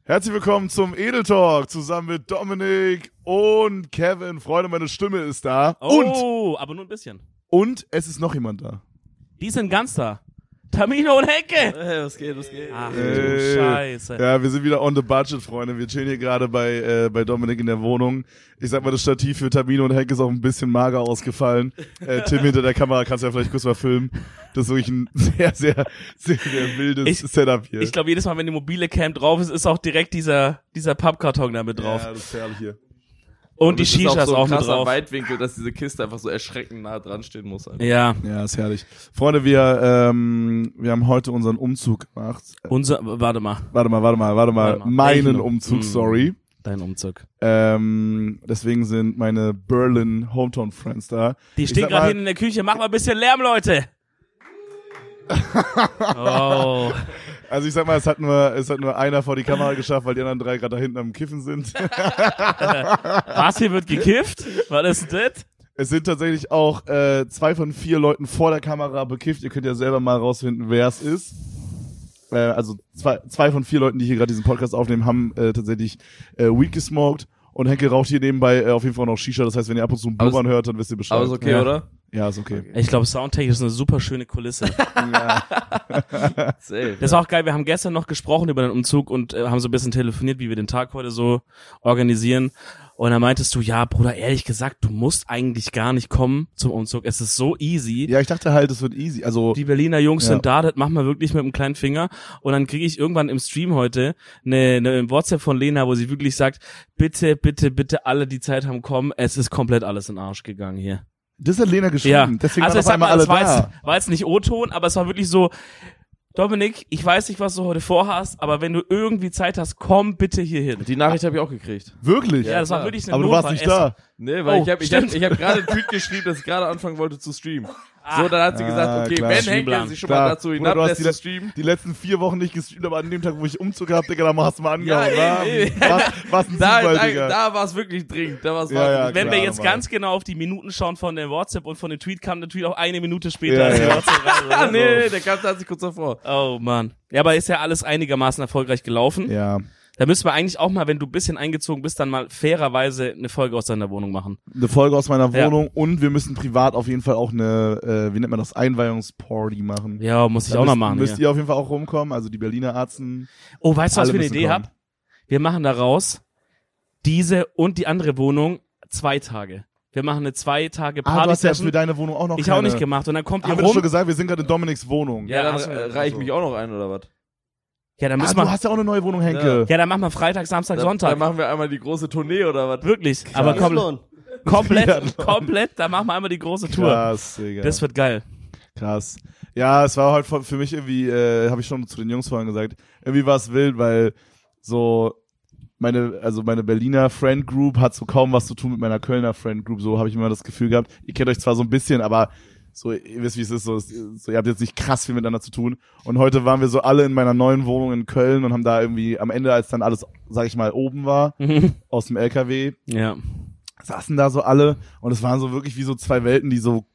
Herzlich willkommen zum Edel Talk zusammen mit Dominik und Kevin. Freunde, meine Stimme ist da. Oh, aber nur ein bisschen. Und es ist noch jemand da. Die sind ganz da. Tamino und Henke. Hey, was geht? Ach du Scheiße. Ja, wir sind wieder on the budget, Freunde. Wir chillen hier gerade bei Dominik in der Wohnung. Ich sag mal, das Stativ für Tamino und Henke ist auch ein bisschen mager ausgefallen. Tim hinter der Kamera, kannst du ja vielleicht kurz mal filmen. Das ist wirklich ein sehr, sehr, sehr, sehr wildes Setup hier. Ich glaube, jedes Mal, wenn die mobile Cam drauf ist, ist auch direkt dieser Pappkarton da mit drauf. Ja, das ist herrlich hier. Und die Shisha ist auch mit krasser drauf. Weitwinkel, dass diese Kiste einfach so erschreckend nah dran stehen muss. Alter. Ja. Ja, ist herrlich. Freunde, wir haben heute unseren Umzug gemacht. Warte mal. Meinen Umzug, sorry. Dein Umzug. Deswegen sind meine Berlin Hometown Friends da. Die stehen gerade hinten in der Küche. Mach mal ein bisschen Lärm, Leute. Oh. Also ich sag mal, es hat nur einer vor die Kamera geschafft, weil die anderen drei gerade da hinten am Kiffen sind. Was, hier wird gekifft? Was ist das? Es sind tatsächlich auch 2 von 4 Leuten vor der Kamera bekifft. Ihr könnt ja selber mal rausfinden, wer es ist. Also zwei von 4 Leuten, die hier gerade diesen Podcast aufnehmen, haben tatsächlich Weed gesmoked. Und Henke raucht hier nebenbei auf jeden Fall noch Shisha. Das heißt, wenn ihr ab und zu ein Blubbern hört, dann wisst ihr Bescheid. Aber ist okay, Ja. oder? Ja, ist okay. Ich glaube, soundtechnisch ist eine super schöne Kulisse. Safe. Das war auch geil. Wir haben gestern noch gesprochen über den Umzug und haben so ein bisschen telefoniert, wie wir den Tag heute so organisieren. Und dann meintest du, ja, Bruder, ehrlich gesagt, du musst eigentlich gar nicht kommen zum Umzug. Es ist so easy. Ja, ich dachte halt, es wird easy. Also Die Berliner Jungs Ja. sind da, das machen wir wirklich mit dem kleinen Finger. Und dann kriege ich irgendwann im Stream heute eine WhatsApp von Lena, wo sie wirklich sagt, bitte, bitte, bitte alle, die Zeit haben, kommen. Es ist komplett alles in den Arsch gegangen hier. das hat Lena geschrieben. Ja, Deswegen also waren ich auf sag mal, einmal alle es war da. jetzt nicht O-Ton, aber es war wirklich so, Dominik, ich weiß nicht, was du heute vorhast, aber wenn du irgendwie Zeit hast, komm bitte hier hin. Die Nachricht habe ich auch gekriegt. Wirklich? Ja, das war klar. wirklich eine Aber du warst nicht da. Nee, weil Oh, ich hab stimmt. gerade einen Tweet geschrieben, dass ich gerade anfangen wollte zu streamen. So, dann hat sie gesagt, okay, klar. wenn Henke Streamplan. sich schon Klar. mal dazu Bruder, du hast hinablässt zu streamen. die letzten 4 Wochen nicht gestreamt, aber an dem Tag, wo ich Umzug hab, Digga, da hast du mal Ja, angehauen. eben. Was ein Zufall, Digga. Da war es wirklich dringend. Da war's Ja, ja, wirklich Wenn klar, wir jetzt Mann. ganz genau auf die Minuten schauen von der WhatsApp und von dem Tweet, kam der Tweet auch 1 Minute später. Ja, als die ja. WhatsApp rein, oder Ah, so. nee, der kam tatsächlich kurz davor. Oh Mann. Ja, aber ist ja alles einigermaßen erfolgreich gelaufen. Ja, Da müssen wir eigentlich auch mal, wenn du ein bisschen eingezogen bist, dann mal fairerweise eine Folge aus deiner Wohnung machen. eine Folge aus meiner Ja. Wohnung und wir müssen privat auf jeden Fall auch eine, wie nennt man das, Einweihungsparty machen. Ja, muss ich Da auch noch müsst- machen. Müsst Ja. ihr auf jeden Fall auch rumkommen, also die Berliner Arzten. Oh, weißt du, was alle ich für eine müssen Idee kommen. hab? Wir machen daraus diese und die andere Wohnung 2 Tage. Wir machen eine 2 Tage Ah, du hast ja für Party-Session. deine Wohnung auch noch Ich auch nicht gemacht. Und dann kommt ihr Haben wir das schon rum. gesagt, wir sind gerade in Dominiks Wohnung. Ja, dann hast du- reich ich mich auch noch ein, oder was? Ja, dann Ah, müssen du wir. hast ja auch eine neue Wohnung, Henke. Ja, dann machen wir Freitag, Samstag, Dann Sonntag. machen wir einmal die große Tournee, oder was? Wirklich. Aber Triathlon. komplett, da machen wir einmal die große Tour. Krass, Digga. Das wird geil. Krass. Ja, es war halt für mich irgendwie, habe ich schon zu den Jungs vorhin gesagt, irgendwie war es wild, weil so meine Berliner Friend Group hat so kaum was zu tun mit meiner Kölner Friend Group, so habe ich immer das Gefühl gehabt. Ihr kennt euch zwar so ein bisschen, aber so, ihr wisst, wie es ist, so, ihr habt jetzt nicht krass viel miteinander zu tun. Und heute waren wir so alle in meiner neuen Wohnung in Köln und haben da irgendwie am Ende, als dann alles, sag ich mal, oben war, aus dem LKW, Ja. saßen da so alle und es waren so wirklich wie so 2 Welten, die so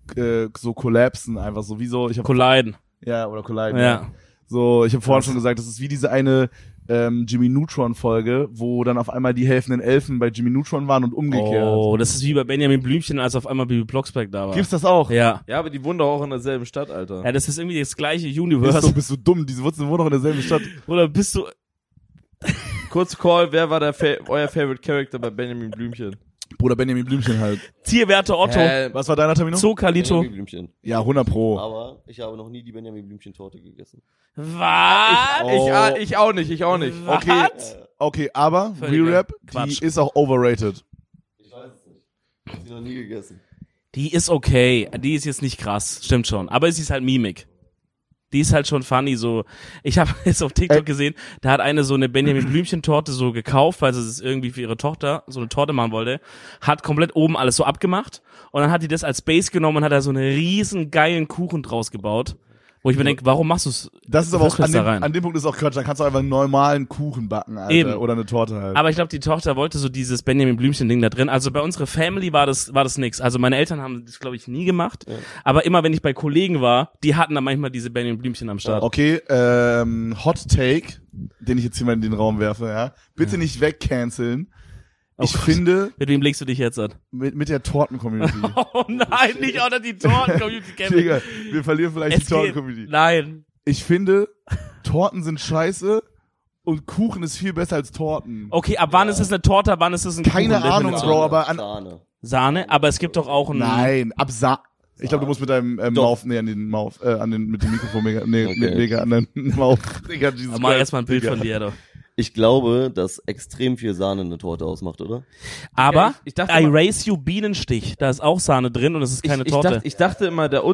kollapsen, einfach so wie so, Colliden. ja, oder colliden. Ja. So, ich habe vorhin schon gesagt, das ist wie diese eine Jimmy Neutron Folge, wo dann auf einmal die helfenden Elfen bei Jimmy Neutron waren und umgekehrt. Oh, das ist wie bei Benjamin Blümchen, als auf einmal Bibi Blocksberg da war. Gibt's das auch? Ja. Ja, aber die wohnen doch auch in derselben Stadt, Alter. Ja, das ist irgendwie das gleiche Universe. Bist du dumm? Diese Wurzeln wohnen doch in derselben Stadt. Oder bist du. Kurz Call, wer war euer Favorite Character bei Benjamin Blümchen? Bruder Benjamin Blümchen halt. Tierwerte Otto. Was war deiner Termin? Zo Kalito. Benjamin Blümchen. Ja, 100 Pro. Aber ich habe noch nie die Benjamin Blümchen-Torte gegessen. Was? Oh. Ich auch nicht. Okay, okay, aber Völliger Re-Rap, Quatsch. die ist auch overrated. Ich weiß es nicht. Ich habe sie noch nie gegessen. Die ist okay. Die ist jetzt nicht krass. Stimmt schon. Aber sie ist halt Mimik. Die ist halt schon funny, so. Ich habe jetzt auf TikTok gesehen, da hat eine so eine Benjamin Blümchen-Torte so gekauft, weil sie es irgendwie für ihre Tochter so eine Torte machen wollte, hat komplett oben alles so abgemacht und dann hat die das als Base genommen und hat da so einen riesen geilen Kuchen draus gebaut. Wo ich mir denke, warum machst du's? Das ist aber auch, da rein? an dem Punkt ist auch Quatsch, dann kannst du einfach einen normalen Kuchen backen, Alter. Eben. Oder eine Torte halt. Aber ich glaube, die Tochter wollte so dieses Benjamin Blümchen-Ding da drin. Also bei unserer Family war das nix. Also meine Eltern haben das, glaube ich, nie gemacht. Ja. Aber immer, wenn ich bei Kollegen war, die hatten dann manchmal diese Benjamin Blümchen am Start. Okay, Hot Take, den ich jetzt hier mal in den Raum werfe, ja. Bitte nicht wegcanceln. Ich finde... Mit wem legst du dich jetzt an? Mit der Torten-Community. Oh nein, nicht auch noch die Torten-Community kennen. Digga, wir verlieren vielleicht die Torten-Community. Nein. Ich finde, Torten sind scheiße und Kuchen ist viel besser als Torten. Okay, ab wann ist es eine Torte, ab wann ist es ein Keine Kuchen? Ahnung, Bro, aber an... Sahne, aber es gibt doch auch einen... Nein, ich glaube, du musst mit deinem Mouth, mit dem Mikrofon mega an deinem Mouth. Digga, aber mach erstmal ein Bild von dir, doch. Ich glaube, dass extrem viel Sahne eine Torte ausmacht, oder? Aber Ja, ich dachte I mal- Raise You Bienenstich, da ist auch Sahne drin und es ist keine Torte. Ich dachte immer, der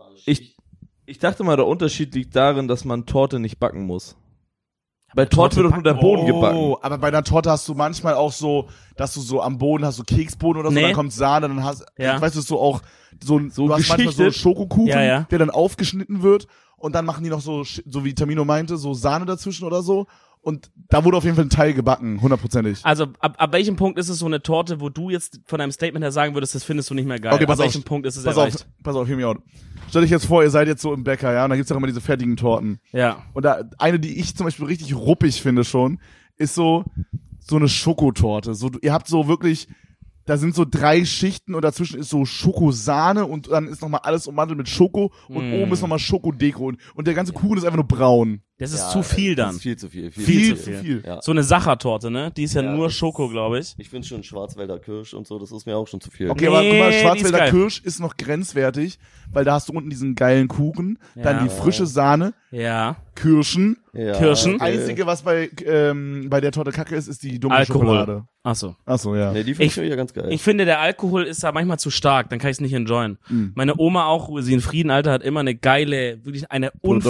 Unterschied liegt darin, dass man Torte nicht backen muss. Bei Torte wird doch nur der Boden gebacken. Oh, aber bei einer Torte hast du manchmal auch so, dass du so am Boden hast, so Keksboden oder so, Nee. dann kommt Sahne, dann hast, Ja. ich weiß, so auch, du hast manchmal so geschichtet. Schokokuchen, Ja. der dann aufgeschnitten wird und dann machen die noch so wie Tamino meinte, so Sahne dazwischen oder so. Und da wurde auf jeden Fall ein Teil gebacken, 100%ig. Also ab welchem Punkt ist es so eine Torte, wo du jetzt von deinem Statement her sagen würdest, das findest du nicht mehr geil? Okay, pass ab auf. welchem Punkt ist es Pass erreicht? auf, hear me out. Stell dich jetzt vor, ihr seid jetzt so im Bäcker, ja, und da gibt's auch immer diese fertigen Torten. Ja. Und da, eine, die ich zum Beispiel richtig ruppig finde schon, ist so eine Schokotorte. So, ihr habt so wirklich, da sind so 3 Schichten und dazwischen ist so Schokosahne und dann ist nochmal alles ummantelt mit Schoko und oben ist nochmal Schokodeko und der ganze Kuchen ist einfach nur braun. Das ist zu viel dann. Das ist viel zu viel. Viel zu viel. Ja. So eine Sachertorte, ne? Die ist ja, Ja, nur das Schoko, glaube ich. Ich finde schon Schwarzwälder Kirsch und so, das ist mir auch schon zu viel. Okay, aber guck mal, Nee, die ist Schwarzwälder geil. Kirsch ist noch grenzwertig, weil da hast du unten diesen geilen Kuchen, dann Ja. die frische Sahne, Ja. Kirschen. Ja, Kirschen. Einzige, was bei der Torte Kacke ist die dunkle Alkohol. Schokolade. Ach so. Achso, ja. Nee, die finde ich ja ganz geil. Ich finde, der Alkohol ist da manchmal zu stark, dann kann ich es nicht enjoyen. Meine Oma auch, wo sie in Frieden, Alter, hat immer eine geile, wirklich eine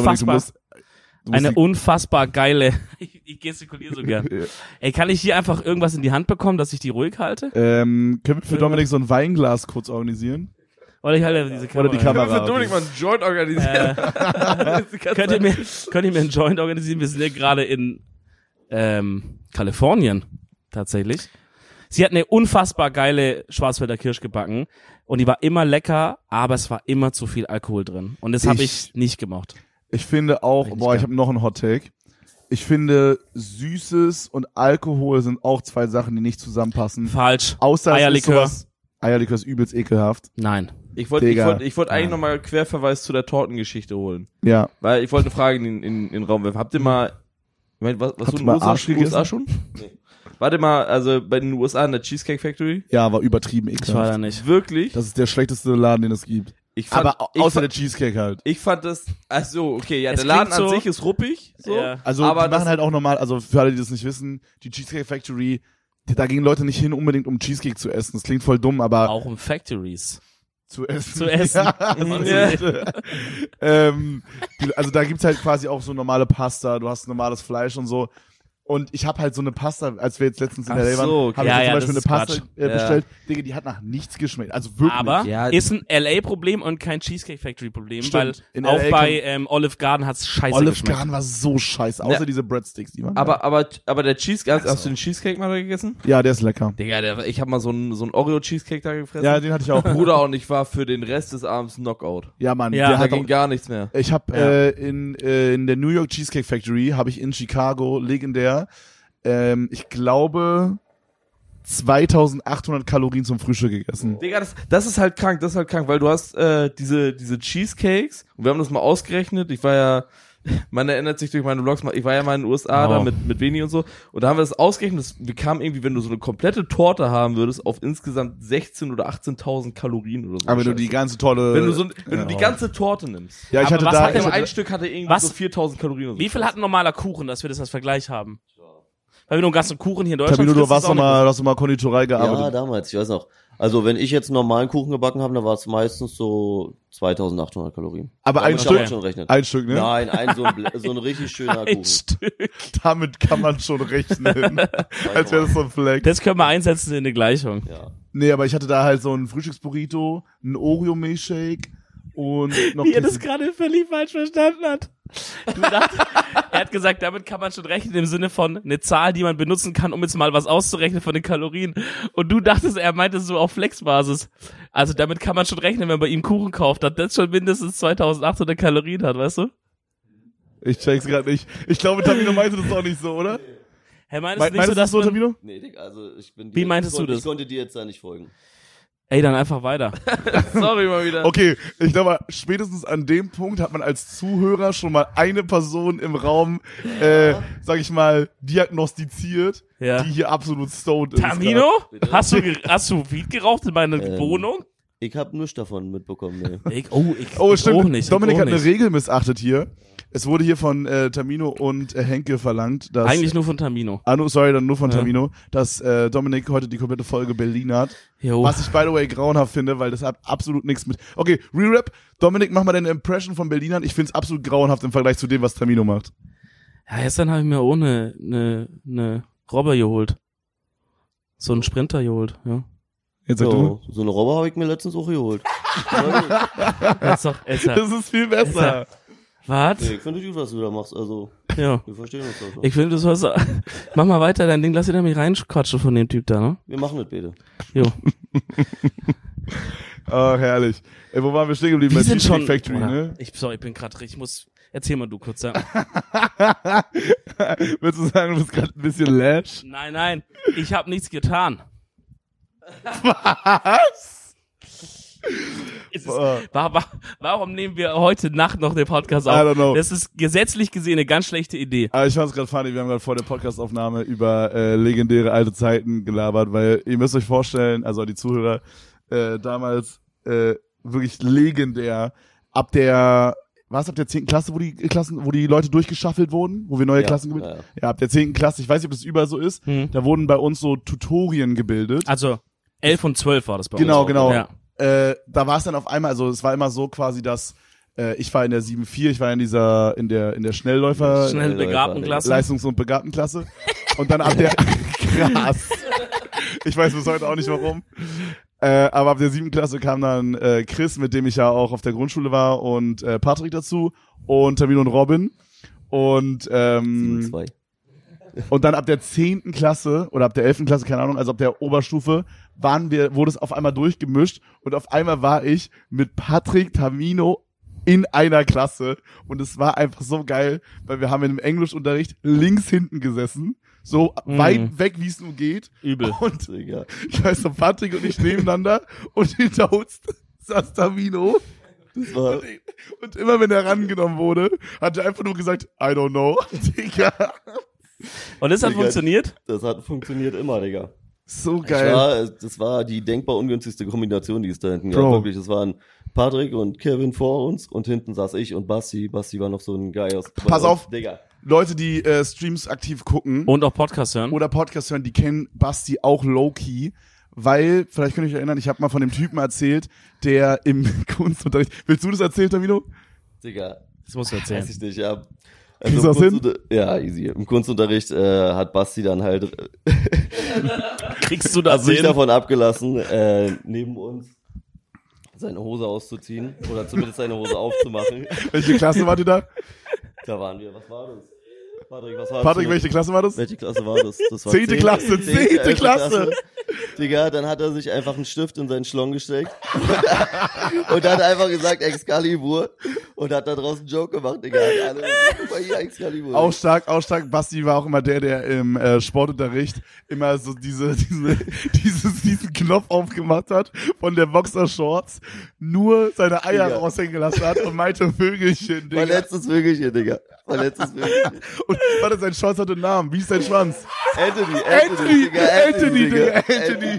unfassbar geile, ich gestikuliere so gern. Ey, kann ich hier einfach irgendwas in die Hand bekommen, dass ich die ruhig halte? Können wir für Dominik so ein Weinglas kurz organisieren? Oder ich halte diese Kamera. Oder die Kamera. Für Dominik mal einen Joint organisieren. Könnt ihr mir einen Joint organisieren? Wir sind ja gerade in Kalifornien, tatsächlich. Sie hat eine unfassbar geile Schwarzwälder Kirsch gebacken und die war immer lecker, aber es war immer zu viel Alkohol drin. Und das habe ich nicht gemocht. Ich finde auch, ich habe noch einen Hot Take. Ich finde, Süßes und Alkohol sind auch 2 Sachen, die nicht zusammenpassen. Falsch. Außer Eierlikör. Eierlikör ist übelst ekelhaft. Nein. Ich wollte Digga. eigentlich nochmal Querverweis zu der Tortengeschichte holen. Ja. Weil ich wollte eine Frage in den Raum werfen. Habt ihr mal, ich mein, was Habt du ihr in mal den USA, Arsch gegessen? USA schon? Nee. Warte mal, also bei den USA in der Cheesecake Factory? Ja, war übertrieben Ich war da ekelhaft. nicht. Wirklich? Das ist der schlechteste Laden, den es gibt. Ich fand, Aber ich außer fand, der Cheesecake halt. ich fand das, ach so, okay, ja, Es der Laden klingt an so- sich ist ruppig, so. Ja. Also aber die machen das- halt auch normal, also für alle, die das nicht wissen, die Cheesecake Factory, da gehen Leute nicht hin unbedingt, um Cheesecake zu essen. Das klingt voll dumm, aber Auch in Factories. zu essen. Zu essen. Ja. Also da gibt's halt quasi auch so normale Pasta, du hast normales Fleisch und so. Und ich habe halt so eine Pasta, als wir jetzt letztens in Ach der LA waren, so, okay. habe Ja, ich ja, mir zum das Beispiel eine ist Pasta Quatsch. bestellt. Digga, die hat nach nichts geschmeckt. Also wirklich. Aber Ja. ist ein LA-Problem und kein Cheesecake Factory-Problem, Stimmt. weil In auch LA bei Olive Garden hat's scheiße Olive geschmeckt. Garden war so scheiße, außer Ja. diese Breadsticks, die waren Aber der Cheesecake, hast du den Cheesecake mal gegessen? ja, der ist lecker. Digga, ich habe mal so ein Oreo-Cheesecake da gefressen. Ja, den hatte ich auch. Bruder, und ich war für den Rest des Abends Knockout. Ja, Mann, Ja, der Da hat ging auch, gar nichts mehr. ich habe Ja. in der New York Cheesecake Factory habe ich in Chicago legendär ich glaube 2800 Kalorien zum Frühstück gegessen. Digga, das ist halt krank, weil du hast diese Cheesecakes und wir haben das mal ausgerechnet. Ich war ja, man erinnert sich durch meine Vlogs mal, ich war ja mal in den USA da mit Veni und so und da haben wir das ausgerechnet, wir kamen irgendwie, wenn du so eine komplette Torte haben würdest, auf insgesamt 16.000 oder 18.000 Kalorien oder so. Aber wenn du die ganze tolle wenn du die ganze Torte nimmst. ja, ich Aber hatte was da hat ich denn Also hatte, ein Stück hatte irgendwie Was? so 4.000 Kalorien oder so. Wie viel hat ein normaler Kuchen, dass wir das als Vergleich haben? Weil wenn du einen ganzen Kuchen hier in Deutschland Tabino, du frisst, warst ist auch doch mal, hast du mal Konditorei Ja, gearbeitet. damals, ich weiß noch. Also wenn ich jetzt einen normalen Kuchen gebacken habe, dann war es meistens so 2800 Kalorien. Aber ein Damit kann man Stück, schon rechnen. ein Stück, ne? Nein, so ein richtig schöner ein Kuchen. Stück. Damit kann man schon rechnen. Als wäre das so ein Flex. Das können wir einsetzen in eine Gleichung. Ja. Nee, aber ich hatte da halt so ein Frühstücksburrito, ein Oreo-Milchshake und noch Wie er das gerade völlig falsch verstanden hat. Er hat gesagt, damit kann man schon rechnen im Sinne von eine Zahl, die man benutzen kann, um jetzt mal was auszurechnen von den Kalorien. Und du dachtest, er meinte so auf Flexbasis. Also damit kann man schon rechnen, wenn man bei ihm Kuchen kauft, dass das schon mindestens 2800 Kalorien hat, weißt du? Ich check's gerade nicht. Ich glaube, Tamino meinte das auch nicht so, oder? Hey, meinst du nicht Meinst so, du das dass so, man, Tamino? Nee, Digga, also ich bin Wie meintest du das? Ich konnte dir jetzt da nicht folgen. Ey, dann einfach weiter. Sorry mal wieder. Okay, ich glaube, spätestens an dem Punkt hat man als Zuhörer schon mal eine Person im Raum, sag ich mal, diagnostiziert, Ja. die hier absolut stoned ist. Tamino? Bitte? Hast du Weed geraucht in meiner Wohnung? Ich hab nichts davon mitbekommen, nee. Ich Oh, auch stimmt. nicht. Dominik ich hat auch eine nicht. Regel missachtet hier. Es wurde hier von Tamino und Henke verlangt, dass Eigentlich nur von Tamino. dann nur von Ja. Tamino, dass Dominik heute die komplette Folge Berlin hat. Jo. Was ich, by the way, grauenhaft finde, weil das hat absolut nichts mit... Okay, Re-Rap. Dominik, mach mal deine Impression von Berlinern. Ich find's absolut grauenhaft im Vergleich zu dem, was Tamino macht. Ja, gestern habe ich mir ohne eine Robber geholt. So einen Sprinter geholt, ja. Jetzt sag du. So eine Robbe habe ich mir letztens auch geholt. Das ist doch, Das ist viel besser. was? Nee, ich finde gut, was du da machst, also Ja. wir verstehen uns doch. Ich finde, du sollst, mach mal weiter dein Ding, lass dich da nicht reinquatschen von dem Typ da, ne? Wir machen das bitte. Jo. Oh, herrlich. Ey, wo waren wir stehen geblieben? Wir Bei sind Cheesecake schon, Factory, oder? ne? Ich bin gerade, erzähl mal du kurz, ja. Würdest du sagen, du bist gerade ein bisschen lash? Nein, ich habe nichts getan. Was? Warum nehmen wir heute Nacht noch den Podcast I don't auf? know. Das ist gesetzlich gesehen eine ganz schlechte Idee. Aber ich fand's gerade funny, wir haben gerade vor der Podcastaufnahme über legendäre alte Zeiten gelabert, weil ihr müsst euch vorstellen, also die Zuhörer, damals wirklich legendär, ab der 10. Klasse, wo die Leute durchgeschaffelt wurden, wo wir neue Klassen gebildet haben? Ja, ab der 10. Klasse, ich weiß nicht, ob das überall so ist, da wurden bei uns so Tutorien gebildet. Also 11 und 12 war das bei Genau, uns. genau. Ja. Da war es dann auf einmal, also es war immer so quasi, dass ich war in der 7-4, ich war in der Schnellläufer Schnell begabten Klasse. Leistungs- und Begabtenklasse und dann ab der krass. Ich weiß bis heute auch nicht warum. Aber ab der 7. Klasse kam dann Chris, mit dem ich ja auch auf der Grundschule war, und Patrick dazu und Tamino und Robin und 2. und dann ab der 10. Klasse oder ab der 11. Klasse, keine Ahnung, also ab der Oberstufe, wurde es auf einmal durchgemischt und auf einmal war ich mit Patrick, Tamino in einer Klasse und es war einfach so geil, weil wir haben in dem Englischunterricht links hinten gesessen, so weit weg, wie es nur geht. Übel. Und Digga. ich weiß noch, Patrick und ich nebeneinander und hinter uns saß Tamino. Das war, Und immer wenn er rangenommen wurde, hat er einfach nur gesagt, I don't know. Digga. Und das hat Digga, funktioniert? das hat funktioniert immer, Digga. So geil. Das war die denkbar ungünstigste Kombination, die es da hinten Bro. gab. Wirklich, das waren Patrick und Kevin vor uns und hinten saß ich und Basti. Basti war noch so ein Guy aus. Pass auf. Digga. Leute, die Streams aktiv gucken Und auch Podcast hören. oder Podcast hören, die kennen Basti auch low-key, weil, vielleicht könnt ihr euch erinnern, ich habe mal von dem Typen erzählt, der im Kunstunterricht, willst du das erzählen, Tamino? Digga. Das musst du Weiß erzählen. ich nicht, ja. Kriegst Also du das hin? Ja, easy. Im Kunstunterricht hat Basti dann halt Kriegst du das sich hin? davon abgelassen, neben uns seine Hose auszuziehen oder zumindest seine Hose aufzumachen. Welche Klasse wart ihr da? Da waren wir. Was war das? Patrick, was war Patrick, das? welche Klasse war das? Welche Klasse war das? Das war 10. Klasse, 10. 11. Klasse. Digga, dann hat er sich einfach einen Stift in seinen Schlong gesteckt und hat einfach gesagt Excalibur und hat da draußen einen Joke gemacht, Digga. Hat alle, guck mal hier, Excalibur. Auch stark. Basti war auch immer der im Sportunterricht immer so diesen Knopf aufgemacht hat von der Boxershorts, nur seine Eier Digga. raushängen gelassen hat und meinte Vögelchen, Digga. Mein letztes Vögelchen, Digga. Mein letztes Vögelchen. Und warte, sein Shorts hatte einen Namen. Wie ist sein Schwanz? Anthony, Digga. Anthony.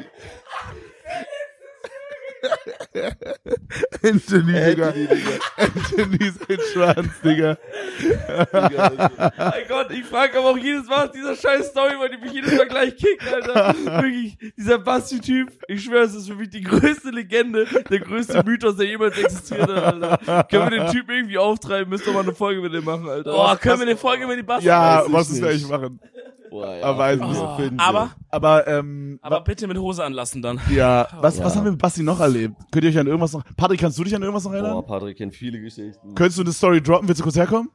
Anthony, Digga. Anthony sein Schwanz, Digga. Mein Gott, ich frage aber auch jedes Mal aus dieser scheiß Story, weil die mich jedes Mal gleich kickt, Alter. Wirklich, dieser Basti-Typ, ich schwöre, es ist für mich die größte Legende, der größte Mythos, der jemals existiert hat, Alter. Können wir den Typ irgendwie auftreiben, müsst ihr mal eine Folge mit dem machen, Alter. Boah, können wir eine Folge mit die Basti Ja, Weiß ich was müssen wir nicht. eigentlich machen? Boah, ja. Aber weiß nicht. Aber bitte mit Hose anlassen dann. Ja, was haben wir mit Basti noch erlebt? Könnt ihr euch an irgendwas noch... Patrick, kannst du dich an irgendwas noch erinnern? Boah, Patrick kennt viele Geschichten. Könntest du eine Story droppen? Willst du kurz herkommen?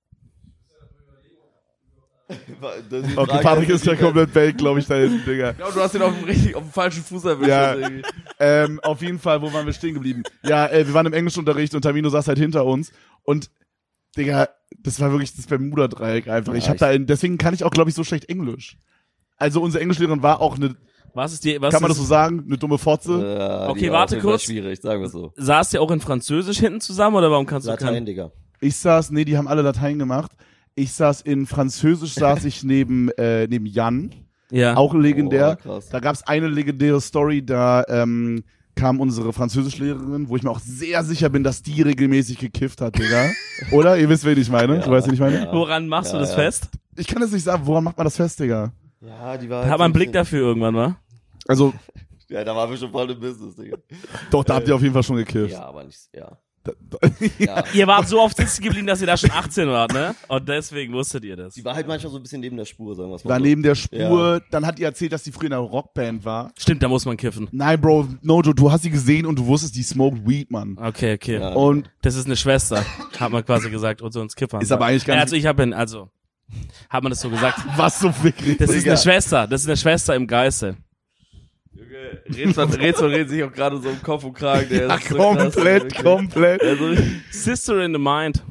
Okay, Patrick ist ja komplett weg, glaube ich, da hinten, Digga. Ja, du hast ihn auf dem falschen Fuß erwischt. Ja. irgendwie. Auf jeden Fall, wo waren wir stehen geblieben? Ja, wir waren im Englischunterricht und Tamino saß halt hinter uns und, Digga, das war wirklich das Bermuda-Dreieck einfach. Ja, deswegen kann ich auch, glaube ich, so schlecht Englisch. Also unsere Englischlehrerin war auch eine, kann man das so sagen, eine dumme Fotze. Okay, die warte war kurz. Schwierig, sagen wir so. Saßt ihr auch in Französisch hinten zusammen oder warum kannst du Latein, Digga. Die haben alle Latein gemacht. Ich saß in Französisch, neben Jan. Ja. Auch legendär. Oh, krass. Da gab's eine legendäre Story, da kam unsere Französischlehrerin, wo ich mir auch sehr sicher bin, dass die regelmäßig gekifft hat, Digga. Oder? Ihr wisst, wen ich meine? Du weißt, wen ich meine? Ja. Woran machst du das fest? Ich kann es nicht sagen, woran macht man das fest, Digga? Ja, die war Hat man einen Blick dafür irgendwann, wa? Also, Ja, da waren wir schon voll im Business, Digga. doch, da habt ihr auf jeden Fall schon gekifft. Ja, aber nicht, ja. Ja. Ihr wart so oft sitzen geblieben, dass ihr da schon 18 wart, ne? Und deswegen wusstet ihr das. Die war halt manchmal so ein bisschen neben der Spur, sagen wir es mal War so. neben der Spur, dann hat die erzählt, dass die früher in einer Rockband war. Stimmt, da muss man kiffen. Nein, Bro, Nojo, du hast sie gesehen und du wusstest, die smoked weed, Mann. Okay. Ja. Und Das ist eine Schwester, hat man quasi gesagt, unter uns Kiffern. ist aber eigentlich gar Also nicht, hat man das so gesagt. was so wirklich. Das ist eine Schwester im Geiste. Rätsel sich auch gerade so im Kopf und Kragen. Der Ja, ist so krass, wirklich. komplett. Also, Sister in the Mind.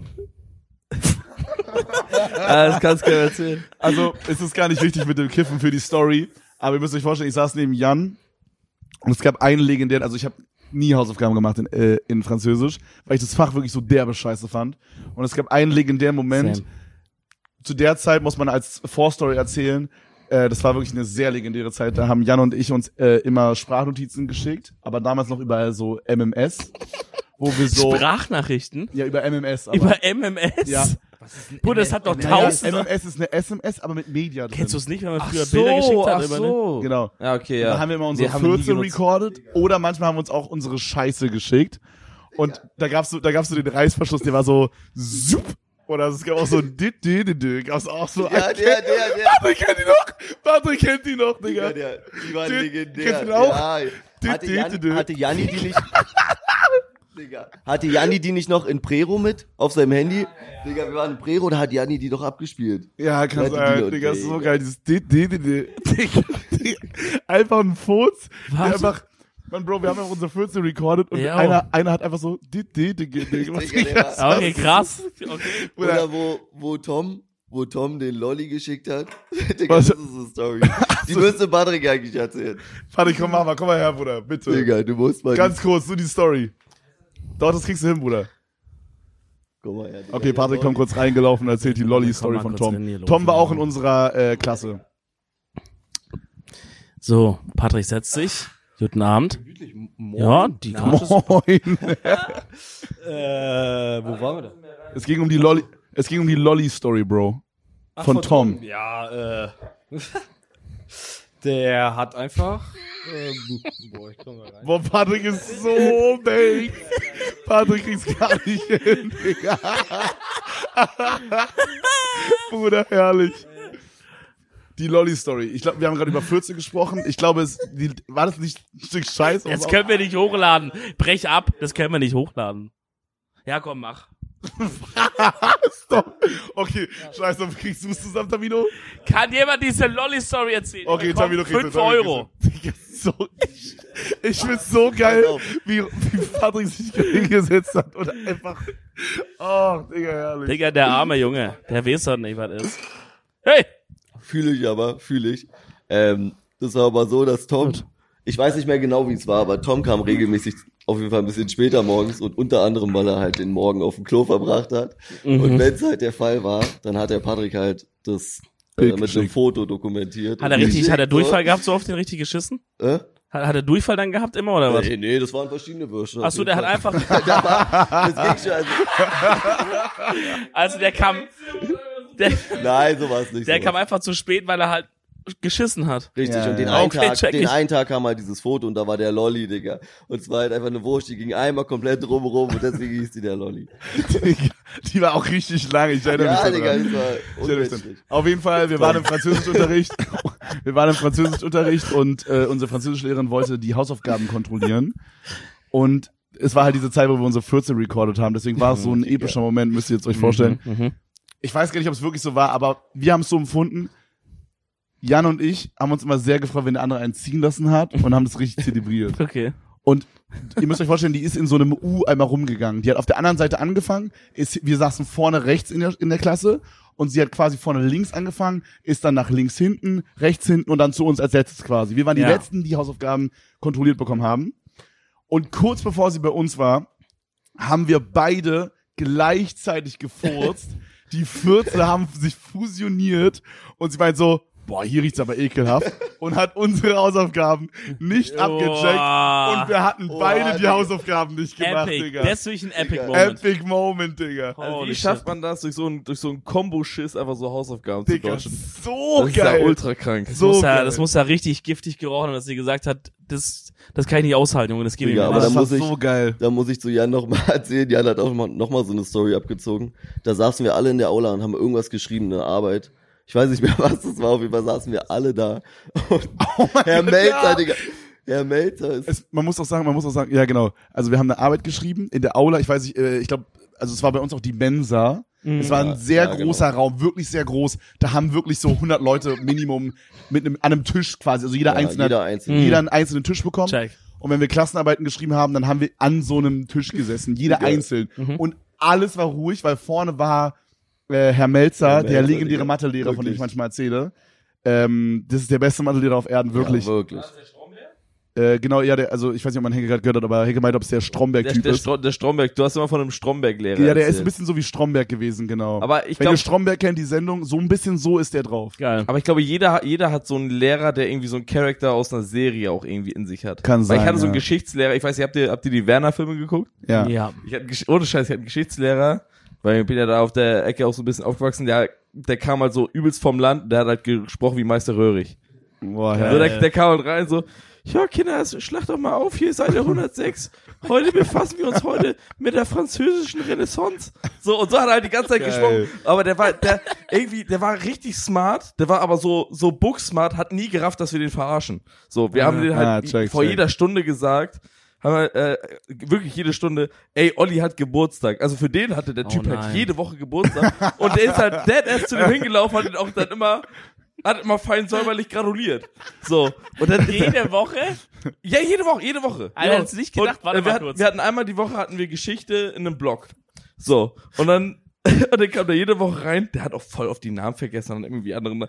das kannst du gerne erzählen. Also, es ist gar nicht wichtig mit dem Kiffen für die Story, aber ihr müsst euch vorstellen, ich saß neben Jan und es gab einen legendären, also ich habe nie Hausaufgaben gemacht in Französisch, weil ich das Fach wirklich so derbe Scheiße fand. Und es gab einen legendären Moment, Same. zu der Zeit muss man als Vorstory erzählen, das war wirklich eine sehr legendäre Zeit, da haben Jan und ich uns immer Sprachnotizen geschickt, aber damals noch über so MMS, wo wir so... Sprachnachrichten? Ja, über MMS. Aber, Über MMS? Ja. Bruder, das hat doch Naja, tausend. MMS ist eine SMS, aber mit Media drin. Kennst du es nicht, wenn man früher Bilder geschickt hat? Über eine- Genau. Ja, okay, Da ja. haben wir immer unsere Die haben wir nie 14 genutzt. recorded oder manchmal haben wir uns auch unsere Scheiße geschickt. Und da gab's so den Reißverschluss, der war so zup, oder es gab auch so ein gab's auch so. Ja, der. Patrick kennt die noch! Patrick kennt die noch, Digga. Ja, die war legendär. Kennst du den auch? Ja. Hatte Janni die nicht... Digga. Hatte Janni die nicht noch in Prero mit? Auf seinem Handy? Digga, wir waren in Prero, da hat Janni die doch abgespielt. Ja, kann Ja, die sein, Leute, Digga, ist so ey. geil, dieses Digga. Einfach ein Furz, der Was? einfach, Mann, Bro, wir haben ja unsere 14 recorded und Ja. einer hat einfach so, Digga, was Digga, der war- Okay, krass. Okay. Bruder. Oder wo Tom den Lolli geschickt hat. Digga, Was? das ist eine Story. Die müsste Patrick eigentlich erzählen. Patrick, komm mal her, Bruder, bitte. Digga, du musst mal... Ganz kurz, nur die Story. Doch, das kriegst du hin, Bruder. Guck mal her, Digga, Okay, Patrick kommt kurz reingelaufen und erzählt die Lolli-Story mal von kurz Tom. in die Lolli. Tom war auch in unserer Klasse. So, Patrick setzt sich. Guten Abend. Ja, die Couch ist... Moin. Wo waren wir da? Es ging um die Lolli-Story, Bro. Von Tom. Ja, der hat einfach. Ich komm mal rein. Boah, Patrick ist so big. Patrick kriegt's gar nicht hin, Digga. Bruder, herrlich. Die Lolli-Story. Ich glaube, wir haben gerade über 14 gesprochen. Ich glaube, war das nicht ein Stück Scheiß? Das können wir nicht hochladen. Brech ab, das können wir nicht hochladen. Ja, komm, mach. Stop. Okay, scheiße, kriegst du es zusammen, Tamino? Kann jemand diese Lolli-Story erzählen? Okay, Ja, komm, Tamino kriegst 5 du. Euro. Digga, ich find's so geil, Pass auf. wie Patrick sich hingesetzt hat und einfach, oh, Digga, herrlich. Digga, der arme Junge. Der weiß doch nicht, was ist. Hey! Fühle ich. Das war aber so, dass Tom, ich weiß nicht mehr genau, wie es war, aber Tom kam regelmäßig auf jeden Fall ein bisschen später morgens und unter anderem, weil er halt den Morgen auf dem Klo verbracht hat. Und wenn es halt der Fall war, dann hat der Patrick halt das Bild mit einem geschickt. Foto dokumentiert. Hat er Durchfall gehabt, so oft den richtig geschissen? Hat er Durchfall dann gehabt immer, oder was? Nee, das waren verschiedene Würste. Achso, der hat einfach, Das ging schon, also der kam, nein, so war es nicht. der so kam war's. einfach zu spät, weil er halt geschissen hat. Richtig, Ja, und den, ja. einen Okay, Tag, check den ich. einen Tag kam halt dieses Foto und da war der Lolli, Digga. Und es war halt einfach eine Wurst, die ging einmal komplett drumherum und deswegen hieß die der Lolli. Die war auch richtig lang, ich erinnere mich Ja, daran. Digga, das war Ich erinnere mich unmenschlich. daran. Auf jeden Fall, wir waren im Französischunterricht. Wir waren im Französischunterricht und unsere Französischlehrerin wollte die Hausaufgaben kontrollieren. Und es war halt diese Zeit, wo wir unsere 14 recorded haben. Deswegen war es so ein epischer Moment, müsst ihr jetzt euch vorstellen. Ich weiß gar nicht, ob es wirklich so war, aber wir haben es so empfunden. Jan und ich haben uns immer sehr gefreut, wenn der andere einen ziehen lassen hat und haben das richtig zelebriert. Okay. Und ihr müsst euch vorstellen, die ist in so einem U einmal rumgegangen. Die hat auf der anderen Seite angefangen, wir saßen vorne rechts in der Klasse und sie hat quasi vorne links angefangen, ist dann nach links hinten, rechts hinten und dann zu uns als letztes quasi. Wir waren die Ja. Letzten, die Hausaufgaben kontrolliert bekommen haben. Und kurz bevor sie bei uns war, haben wir beide gleichzeitig gefurzt. Die 14 haben sich fusioniert und sie meint so, boah, hier riecht's aber ekelhaft und hat unsere Hausaufgaben nicht abgecheckt und wir hatten beide die Digga. Hausaufgaben nicht gemacht, Epic. Digga. Das ist wirklich ein Epic Digga. Moment. Epic Moment, Digga. Also Holy wie schafft man das, durch so einen Kombo-Schiss einfach so Hausaufgaben zu Digga, dodgen? so Das ist geil. ja ultra krank. So geil. Das muss ja richtig giftig gerochen haben, dass sie gesagt hat, das kann ich nicht aushalten, Junge, das geht Digga, nicht aber mehr. das da war muss ich- so geil. Da muss ich zu Jan noch mal erzählen. Jan hat auch noch mal so eine Story abgezogen. Da saßen wir alle in der Aula und haben irgendwas geschrieben, eine Arbeit. Ich weiß nicht mehr, was das war. Auf jeden Fall saßen wir alle da. Und Herr Melzer, Digga. Herr Melzer ist... Man muss auch sagen, ja genau. Also wir haben eine Arbeit geschrieben in der Aula, ich weiß nicht, ich glaube, also es war bei uns auch die Mensa. Es war ein sehr großer Raum, wirklich sehr groß. Da haben wirklich so 100 Leute Minimum an einem Tisch quasi, also jeder Einzelne jeder hat Einzelne. jeder einen einzelnen Tisch bekommen. Check. Und wenn wir Klassenarbeiten geschrieben haben, dann haben wir an so einem Tisch gesessen, jeder Geil. einzeln. Und alles war ruhig, weil vorne war Herr Melzer, der Melzer, legendäre Digga. Mathelehrer, von dem ich Wirklich. manchmal erzähle. Das ist der beste Mathelehrer auf Erden, wirklich. Ja, wirklich. Genau, ja, also ich weiß nicht, ob man Henke gerade gehört hat, aber Henke meint, ob es der Stromberg-Typ ist. Der Stromberg, du hast immer von einem Stromberg-Lehrer Ja, der ist ein erzählt. bisschen so wie Stromberg gewesen, genau. Aber ich Wenn ihr glaube, Stromberg kennt, die Sendung, so ein bisschen so ist der drauf. Geil. aber ich glaube, jeder hat so einen Lehrer, der irgendwie so einen Charakter aus einer Serie auch irgendwie in sich hat. Kann Weil sein, ich hatte so einen ja. Geschichtslehrer, ich weiß nicht, habt ihr die Werner-Filme geguckt? Ja. Ja. Ich hatte ohne Scheiß, ich hatte einen Geschichtslehrer, weil ich bin ja da auf der Ecke auch so ein bisschen aufgewachsen, der kam halt so übelst vom Land, der hat halt gesprochen wie Meister Röhrig. Boah, So, ja. der kam halt rein so, ja Kinder, schlagt doch mal auf, hier Seite 106. Heute befassen wir uns heute mit der französischen Renaissance. So, und so hat er halt die ganze Zeit Geil. gesprochen. Aber der war richtig smart, der war aber so booksmart, hat nie gerafft, dass wir den verarschen. So, wir haben den halt check. vor jeder Stunde gesagt, haben wir, wirklich jede Stunde, ey, Olli hat Geburtstag. Also für den hatte der Typ halt nein. jede Woche Geburtstag. Und der ist halt deadass zu dem hingelaufen, hat ihn auch dann hat immer fein säuberlich gratuliert. So. Und dann Jede Woche? ja, jede Woche. Alter, hättest du nicht gedacht, und, warte mal kurz. wir hatten einmal die Woche hatten wir Geschichte in einem Blog. So. Und dann kam der jede Woche rein, der hat auch voll auf die Namen vergessen und irgendwie andere,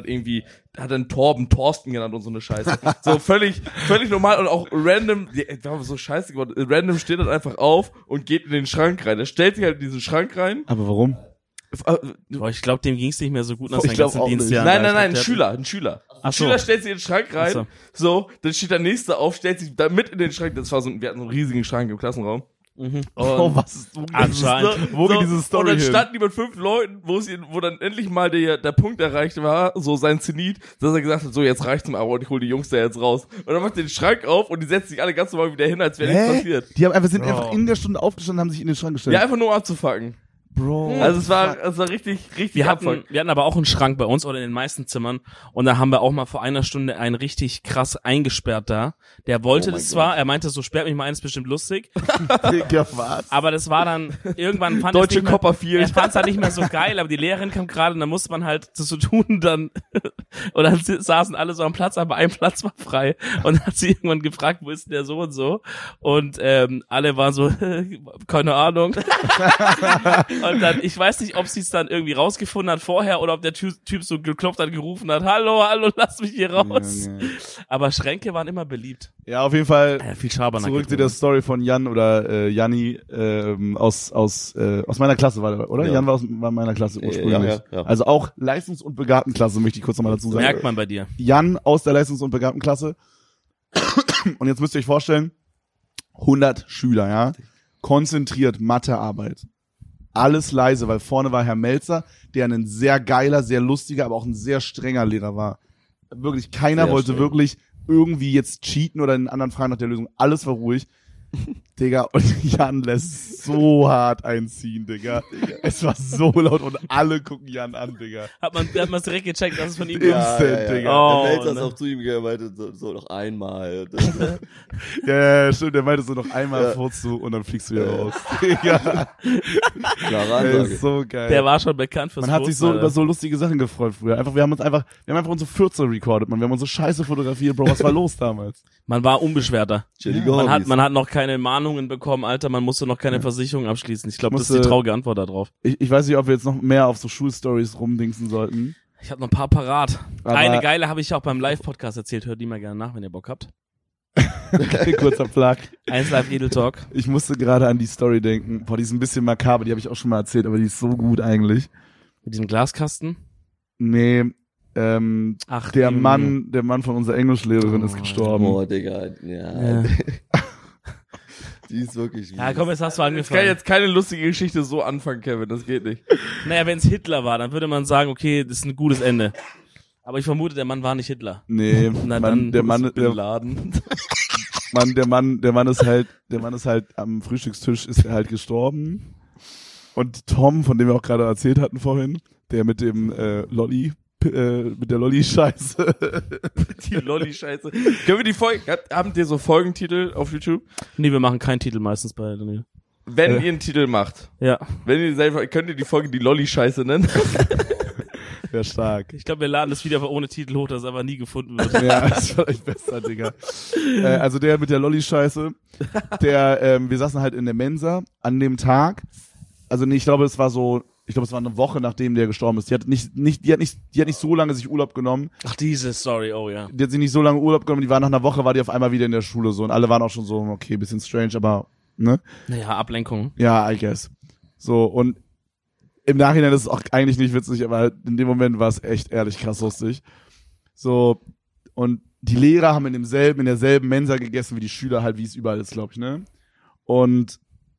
hat dann Thorsten genannt und so eine Scheiße. So völlig normal und auch random, der war so scheiße geworden, random steht dann einfach auf und geht in den Schrank rein. Der stellt sich halt in diesen Schrank rein. Aber warum? Boah, ich glaube, dem ging's nicht mehr so gut nach Ich seinen glaub ganzen auch nicht. Dienstjahren. Nein, Da. ein Der- Schüler. Ach Ein so. Schüler stellt sich in den Schrank rein, Ach so, dann steht der Nächste auf, stellt sich da mit in den Schrank, wir hatten so einen riesigen Schrank im Klassenraum. Und was? Anscheinend. Wo geht diese Story und dann hin? standen die mit 5 Leuten, wo dann endlich mal der Punkt erreicht war, so sein Zenit, dass er gesagt hat, so jetzt reicht's mal, aber ich hol die Jungs da jetzt raus. Und dann macht er den Schrank auf und die setzen sich alle ganz normal wieder hin, als wäre nichts passiert. Die sind einfach in der Stunde aufgestanden, haben sich in den Schrank gestellt. Ja, einfach nur um abzufacken. Bro. Also es war richtig Wir abfuck. hatten aber auch einen Schrank bei uns oder in den meisten Zimmern und da haben wir auch mal vor einer Stunde einen richtig krass eingesperrt da. Der wollte das zwar, er meinte so, sperrt mich mal ein, ist bestimmt lustig, Digga, was? aber das war dann, irgendwann fand Deutsche er es Copperfield. fand's halt nicht mehr so geil, aber die Lehrerin kam gerade und dann musste man halt das so tun, dann und dann saßen alle so am Platz, aber ein Platz war frei und dann hat sie irgendwann gefragt, wo ist denn der so und so und alle waren so, keine Ahnung. Und dann, ich weiß nicht, ob sie es dann irgendwie rausgefunden hat vorher oder ob der Typ so geklopft hat, gerufen hat, hallo, lass mich hier raus. Ja. Aber Schränke waren immer beliebt. Ja, auf jeden Fall Viel Schabernack. zurück zu der Story von Jan oder Janni aus meiner Klasse war der, oder? Ja. Jan war meiner Klasse ursprünglich. ja. Also auch Leistungs- und Begabtenklasse, möchte ich kurz nochmal dazu sagen. Merkt man bei dir. Jan aus der Leistungs- und Begabtenklasse. Und jetzt müsst ihr euch vorstellen, 100 Schüler, ja, konzentriert Mathearbeit. Alles leise, weil vorne war Herr Melzer, der ein sehr geiler, sehr lustiger, aber auch ein sehr strenger Lehrer war. wirklich keiner Sehr wollte streng. wirklich irgendwie jetzt cheaten oder den anderen fragen nach der Lösung. Alles war ruhig. Digga, und Jan lässt so hart einziehen, Digga. Es war so laut und alle gucken Jan an, Digga. Hat man direkt gecheckt, dass es von ihm Ja. kommt? Instant, Digga. Oh, der Melzer ist ne. auch zu ihm gegangen, meinte so noch einmal. Ja, stimmt, der meinte so noch einmal furzt du und dann fliegst du wieder raus. Digga, Klare der Ansage. ist so geil. Der war schon bekannt fürs Man hat sich so Furzen, über so lustige Sachen gefreut früher. Wir haben einfach unsere 14 recorded, man. Wir haben unsere Scheiße fotografiert, Bro. Was war los damals? Man war unbeschwerter. Chillige Man Hobbys. hat noch keine Mahnungen bekommen, Alter, man musste noch keine Versicherung abschließen. Ich glaube, das ist die Musste- traurige Antwort darauf. Ich weiß nicht, ob wir jetzt noch mehr auf so Schulstories rumdingsen sollten. Ich habe noch ein paar parat. Aber- Eine geile habe ich auch beim Live-Podcast erzählt, hört die mal gerne nach, wenn ihr Bock habt. Kurzer Plug. 1 Live Edel Talk. Ich musste gerade an die Story denken. Boah, die ist ein bisschen makaber, die habe ich auch schon mal erzählt, aber die ist so gut eigentlich. Mit diesem Glaskasten. Nee, Ach, der Junge. Mann von unserer Englischlehrerin ist gestorben. Boah, Digga. Ja. Ja. Die ist wirklich Ja, komm, jetzt hast du Ich kann angefangen. jetzt keine lustige Geschichte so anfangen, Kevin, das geht nicht. Naja, wenn es Hitler war, dann würde man sagen, okay, das ist ein gutes Ende. Aber ich vermute, der Mann war nicht Hitler. Nee, Na Mann, dann, Bin Laden. der Mann ist halt am Frühstückstisch ist er halt gestorben. Und Tom, von dem wir auch gerade erzählt hatten vorhin, der mit dem mit der Lolli-Scheiße. Die Lolli-Scheiße. Können wir die Folge, habt ihr so Folgentitel auf YouTube? Nee, wir machen keinen Titel meistens bei Daniel. Wenn ihr einen Titel macht, Ja. wenn ihr selber, könnt ihr die Folge die Lolli-Scheiße nennen? Wäre stark. Ich glaube, wir laden das wieder ohne Titel hoch, das aber nie gefunden wird. Ja, das war echt besser, Digga. Also der mit der Lolli-Scheiße, wir saßen halt in der Mensa an dem Tag. Also nee, ich glaube, es war eine Woche, nachdem der gestorben ist. Die hat nicht so lange sich Urlaub genommen. Ach, diese Story, oh ja. Die hat sich nicht so lange Urlaub genommen. Die war nach einer Woche, war die auf einmal wieder in der Schule so. Und alle waren auch schon so, okay, bisschen strange, aber, ne? Naja, Ablenkung. Ja, I guess. So, und im Nachhinein ist es auch eigentlich nicht witzig, aber halt in dem Moment war es echt ehrlich krass lustig. So, und die Lehrer haben in derselben Mensa gegessen wie die Schüler halt, wie es überall ist, glaube ich, ne? Und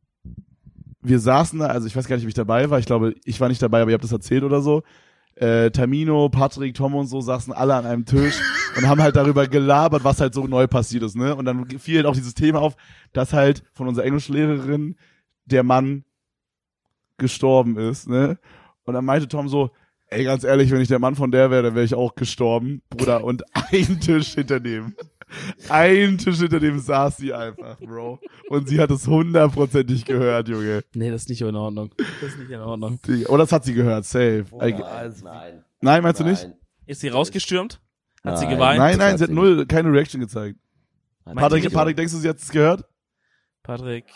wir saßen da, also ich weiß gar nicht, ob ich dabei war, ich glaube, ich war nicht dabei, aber ihr habt das erzählt oder so. Tamino, Patrick, Tom und so saßen alle an einem Tisch und haben halt darüber gelabert, was halt so neu passiert ist, ne? Und dann fiel halt auch dieses Thema auf, dass halt von unserer Englischlehrerin der Mann gestorben ist, ne? Und dann meinte Tom so, ey, ganz ehrlich, wenn ich der Mann von der wäre, dann wäre ich auch gestorben, Bruder. Und ein Tisch hinter dem saß sie einfach, Bro. Und sie hat es 100%ig gehört, Junge. Nee, das ist nicht in Ordnung. Das ist nicht in Ordnung. Oder das hat sie gehört, safe. Nein. Nein, meinst du nicht? Ist sie rausgestürmt? Hat sie Nein. geweint? Nein, das hat sie hat sie keine Reaction gezeigt. Patrick, denkst du, sie hat es gehört? Patrick,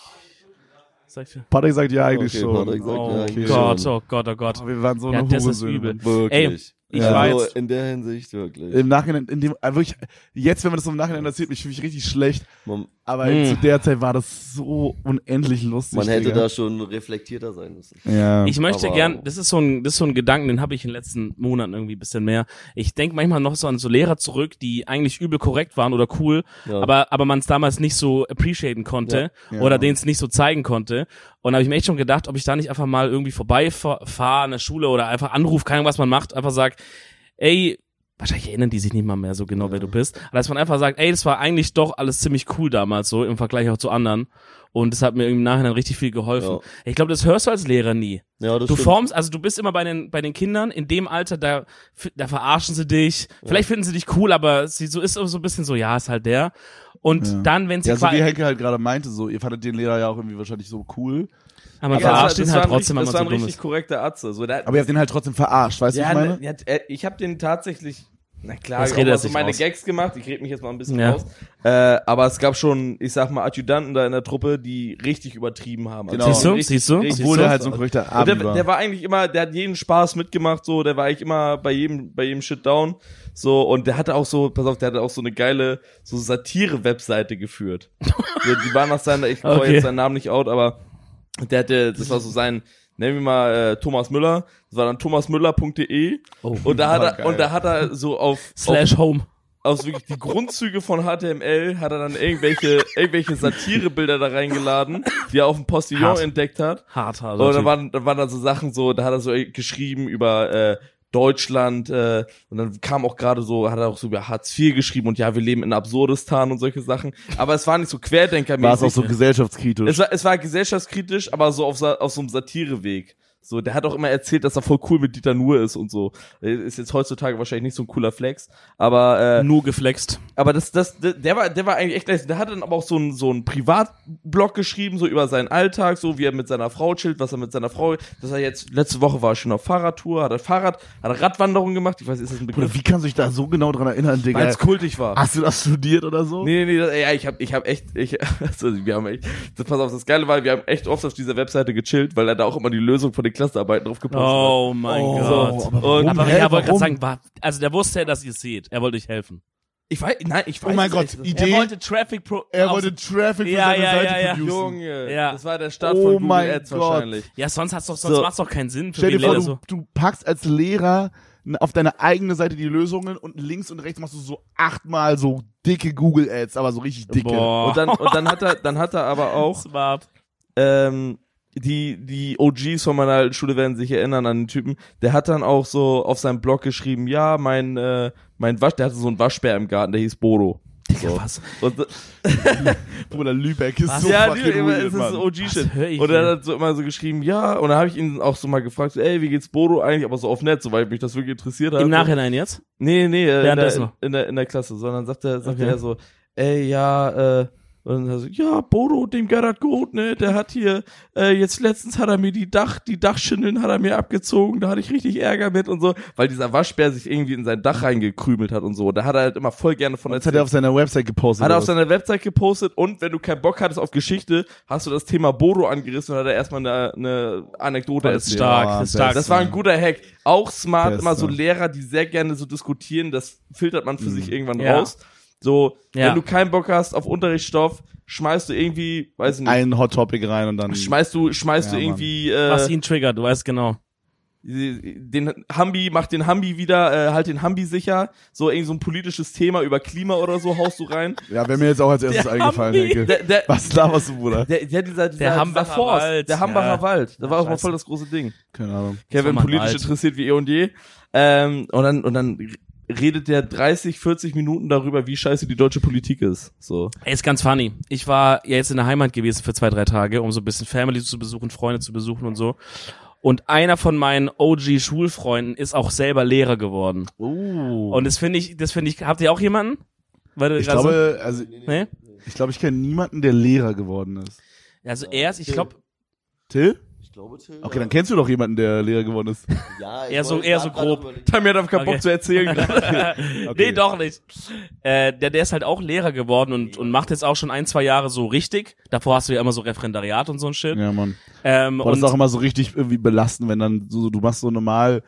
sagt sie. Patrick sagt ja eigentlich Okay, schon. Patrick sagt Oh ja eigentlich Gott, schon. oh Gott, oh Gott. Wir waren so Ja, eine das ist Hurensöhne. übel. Wirklich. Ich Ja. war Also jetzt, in der Hinsicht wirklich. Im Nachhinein, wirklich, jetzt, wenn man das so im Nachhinein erzählt, fühle ich richtig schlecht. Man, Aber Mm. zu der Zeit war das so unendlich lustig. man hätte Digga. da schon reflektierter sein müssen. Ja. ich möchte aber- gern, das ist so ein Gedanken, den habe ich in den letzten Monaten irgendwie ein bisschen mehr. Ich denke manchmal noch so an so Lehrer zurück, die eigentlich übel korrekt waren oder cool, Ja. aber man es damals nicht so appreciaten konnte Ja. oder Ja. denen es nicht so zeigen konnte. Und da habe ich mir echt schon gedacht, ob ich da nicht einfach mal irgendwie vorbeifahre an der Schule oder einfach anrufe, keine Ahnung, was man macht, einfach sag, ey, wahrscheinlich erinnern die sich nicht mal mehr so genau, wer du bist, aber dass man einfach sagt, ey, das war eigentlich doch alles ziemlich cool damals so, im Vergleich auch zu anderen. Und das hat mir im Nachhinein richtig viel geholfen. Ja. Ich glaube, das hörst du als Lehrer nie. Ja, das Du stimmt. formst, also du bist immer bei den Kindern in dem Alter, da verarschen sie dich. Vielleicht finden sie dich cool, aber sie so ist so ein bisschen so, ja, ist halt der. Und Ja. dann, wenn sie Ja, so wie quasi, Henke halt gerade meinte, so, ihr fandet den Lehrer ja auch irgendwie wahrscheinlich so cool. aber man Ja, verarscht ihn das halt war ein trotzdem, wenn richtig- man Das so war ein dumm richtig ist. korrekter Atze. So, der, Aber ihr habt den halt trotzdem verarscht, weißt du, ja, was ich meine? ich habe den tatsächlich, na klar, Das auch redet mal er so sich meine raus. Gags gemacht, ich rede mich jetzt mal ein bisschen Ja. raus. Aber es gab schon, ich sag mal, Adjutanten da in der Truppe, die richtig übertrieben haben. Genau. Siehst du? richtig- Siehst du? richtig Obwohl der soft. halt so ein korrekter Und Abi war. der war eigentlich immer, der hat jeden Spaß mitgemacht, so, der war eigentlich immer bei jedem Shit down, so, und der hatte auch so, pass auf, der hatte auch so eine geile, so Satire-Webseite geführt. So, die war nach seiner, ich call Okay. jetzt seinen Namen nicht out, aber der hatte, das war so sein, nennen wir mal Thomas Müller, das war dann thomasmüller.de und da hat er so auf /home. aus wirklich die Grundzüge von HTML hat er dann irgendwelche Satirebilder da reingeladen, die er auf dem Postillon Hart. entdeckt hat. Hart. Und dann waren da so Sachen so, da hat er so geschrieben über Deutschland, und dann kam auch gerade so, hat er auch so über Hartz IV geschrieben und ja, wir leben in Absurdistan und solche Sachen. Aber es war nicht so querdenkermäßig. War es auch so gesellschaftskritisch? Es war gesellschaftskritisch, aber so auf so einem Satireweg. So, der hat auch immer erzählt, dass er voll cool mit Dieter Nuhr ist und so. Ist jetzt heutzutage wahrscheinlich nicht so ein cooler Flex, aber Nur geflext. aber der war eigentlich echt nice. Der hat dann aber auch so einen Privatblog geschrieben, so über seinen Alltag, so wie er mit seiner Frau chillt, was er mit seiner Frau, dass er jetzt, letzte Woche war er schon auf Fahrradtour, hat er Radwanderung gemacht, ich weiß, ist das ein Begriff? Oder wie kannst du dich da so genau dran erinnern, Digga? Weil es kultig war. Hast du das studiert oder so? Nee, ja, ich hab echt, also wir haben echt, pass auf, das Geile war, wir haben echt oft auf dieser Webseite gechillt, weil er da auch immer die Lösung von den Klassenarbeiten drauf gepostet hat. Oh mein Gott. aber warum? Aber Hä, er wollte warum? gerade sagen, also der wusste ja, dass ihr es seht. Er wollte euch helfen. Ich weiß Oh mein es Gott, echt nicht. Idee. Er wollte Traffic Er wollte Traffic für Ja, seine ja, Seite ja, ja. producen. Junge, Ja. das war der Start Oh von Google mein Ads Gott. wahrscheinlich. Ja, sonst macht's So. doch keinen Sinn. Für Stell dir wen vor, Lehrer du, du packst als Lehrer auf deine eigene Seite die Lösungen und links und rechts machst du so 8-mal so dicke Google Ads, aber so richtig dicke. Boah. Und dann hat er aber auch Smart. die OGs von meiner alten Schule werden sich erinnern an den Typen, der hat dann auch so auf seinem Blog geschrieben, ja, mein der hatte so einen Waschbär im Garten, der hieß Bodo. Digga, So. was? Und, Bruder, Lübeck ist Was? so ja, fucking es weird, ist Mann. OG-Shit. Was hör ich Und er hier? hat so immer so geschrieben, ja, und dann habe ich ihn auch so mal gefragt, so, ey, wie geht's Bodo eigentlich, aber so auf nett, so, weil mich das wirklich interessiert hat. Im Nachhinein jetzt? Nee, Währenddessen. in der Klasse, sondern sagte Okay. er so, ey, ja, und dann so, ja, Bodo, dem geht das gut, ne, der hat hier, jetzt letztens hat er mir die Dachschindeln hat er mir abgezogen, da hatte ich richtig Ärger mit und so, weil dieser Waschbär sich irgendwie in sein Dach reingekrümelt hat und so, da hat er halt immer voll gerne von Das hat er auf seiner Website gepostet. hat er auf oder seiner Website gepostet und wenn du keinen Bock hattest auf Geschichte, hast du das Thema Bodo angerissen und hat er erstmal eine Anekdote Das ist erzählt. stark, Ja, das ist stark. Das war ein guter Hack. Auch smart, Beste. immer so Lehrer, die sehr gerne so diskutieren, das filtert man für sich irgendwann Ja. raus. So, Ja. wenn du keinen Bock hast auf Unterrichtsstoff, schmeißt du irgendwie, weiß ich nicht, ein Hot Topic rein und dann schmeißt du Ja, irgendwie Was ihn triggert, du weißt genau. den Hambi, mach den Hambi wieder, halt den Hambi sicher, so irgend so ein politisches Thema über Klima oder so haust du rein. ja, wäre mir jetzt auch als erstes Der eingefallen, Hambi. denke. Der, Was laberst du, Bruder? dieser Hambacher Forst, Wald. der Hambacher Ja. Wald, da war auch mal scheiße. voll das große Ding. Keine Ahnung. Kevin mal politisch Wald. interessiert wie eh und je. Und dann redet der 30, 40 Minuten darüber, wie scheiße die deutsche Politik ist. So. Ey, ist ganz funny. Ich war ja jetzt in der Heimat gewesen für 2-3 Tage, um so ein bisschen Family zu besuchen, Freunde zu besuchen und so. Und einer von meinen OG-Schulfreunden ist auch selber Lehrer geworden. Und das finde ich, habt ihr auch jemanden? Weil du Ich gerade glaube, also, so, nee? ich glaube, ich kenne niemanden, der Lehrer geworden ist. Also er ist, ich glaube, Till? Ich glaube, Till. Okay, dann kennst du doch jemanden, der Lehrer geworden ist. Ja, eher so grob. Tammy hat einfach keinen Okay. Bock zu erzählen. Nee, doch nicht. Der ist halt auch Lehrer geworden und macht jetzt auch schon 1-2 Jahre so richtig. Davor hast du ja immer so Referendariat und so ein Shit. Ja, Mann. Boah, das Und ist auch immer so richtig irgendwie belastend, wenn dann so, du machst so normal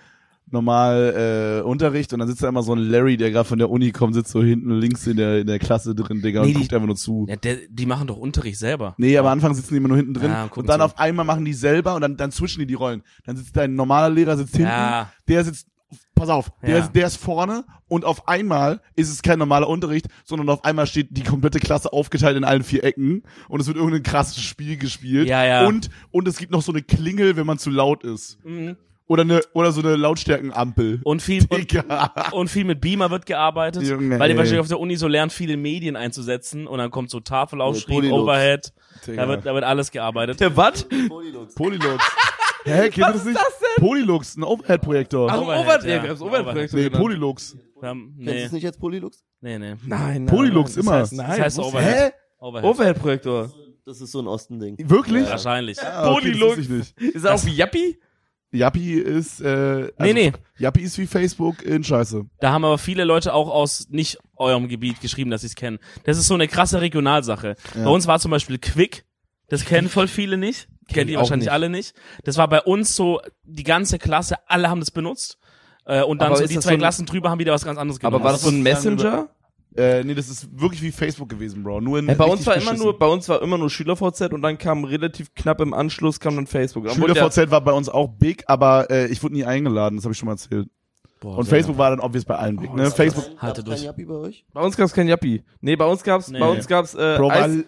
Unterricht und dann sitzt da immer so ein Larry, der gerade von der Uni kommt, sitzt so hinten links in der Klasse drin, Digga, Nee, und die- guckt einfach nur zu. ja, die machen doch Unterricht selber. Nee, aber am Anfang sitzen die immer nur hinten drin Ja, gucken und dann zu. auf einmal machen die selber und dann switchen die Rollen. Dann sitzt dein normaler Lehrer sitzt hinten, Ja. der sitzt, pass auf, Ja. der ist vorne und auf einmal ist es kein normaler Unterricht, sondern auf einmal steht die komplette Klasse aufgeteilt in allen 4 Ecken und es wird irgendein krasses Spiel gespielt. Ja, ja. Und es gibt noch so eine Klingel, wenn man zu laut ist. Mhm. Oder so eine Lautstärkenampel. Und viel Digga. und viel mit Beamer wird gearbeitet, Junge, weil die ey. wahrscheinlich auf der Uni so lernen, viele Medien einzusetzen und dann kommt so Tafelaufschrieb, Polylux. Overhead, Digga. da wird alles gearbeitet. Der was? Polylux. Polylux. Hä, kennt ihr das nicht? Polylux, ein Overhead-Projektor. Ach, Overhead, ja. das Overhead-Projekt. Nee, Polylux. Kennst du Nee, es nicht als Polylux? nee. Nein, Polylux das immer. Heißt, nein, Das heißt muss- Overhead. Hä? Overhead. Overhead-Projektor. Das ist so ein Ostending. Wirklich? Wahrscheinlich. Ah, okay, das wusste ich nicht. Ist er auch wie Yappi? Yappi ist, Nee. Yappi ist wie Facebook in Scheiße. Da haben aber viele Leute auch aus nicht eurem Gebiet geschrieben, dass sie es kennen. Das ist so eine krasse Regionalsache. Ja. Bei uns war zum Beispiel Quick. Das kennen voll viele nicht. Kennen die ich auch wahrscheinlich nicht. alle nicht. Das war bei uns so, die ganze Klasse, alle haben das benutzt. Und dann Aber so ist die das 2 so ein- Klassen drüber haben wieder was ganz anderes genommen. Aber war das so ein Messenger? Nee, das ist wirklich wie Facebook gewesen, Bro. Nur in Ja, bei uns richtig war beschissen. immer nur SchülerVZ und dann kam relativ knapp im Anschluss kam dann Facebook. Dann wurde SchülerVZ war bei uns auch big, aber ich wurde nie eingeladen, das habe ich schon mal erzählt. Und Facebook war dann obvious bei allen big, ne? Facebook, Halte Gab's durch. kein Yappi bei euch? bei uns gab's kein Yappi. Nee, bei uns gab's Nee. Bro, Eis,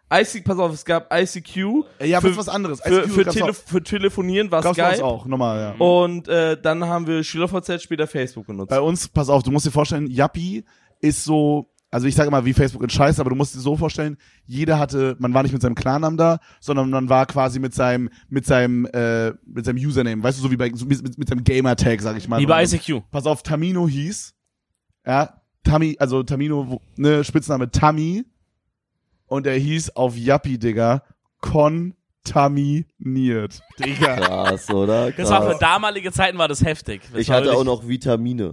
pass auf, es gab ICQ. Ja, für, was anderes. Für Telefonieren war Skype. auch, normal, ja. Und dann haben wir SchülerVZ, später Facebook benutzt. Bei uns, pass auf, du musst dir vorstellen, Yappi ist so, also ich sage immer, wie Facebook in Scheiße, aber du musst dir so vorstellen, man war nicht mit seinem Klarnamen da, sondern man war quasi mit seinem Username, weißt du, so wie mit seinem Gamertag, sag ich mal. Wie bei ICQ. Pass auf, Tamino hieß, ja, Tamino, ne, Spitzname Tammy, und er hieß auf Yappi, Digga, kontaminiert. Digga. Krass, oder? Das war für damalige Zeiten war das heftig. Das Ich war hatte wirklich- auch noch Vitamine.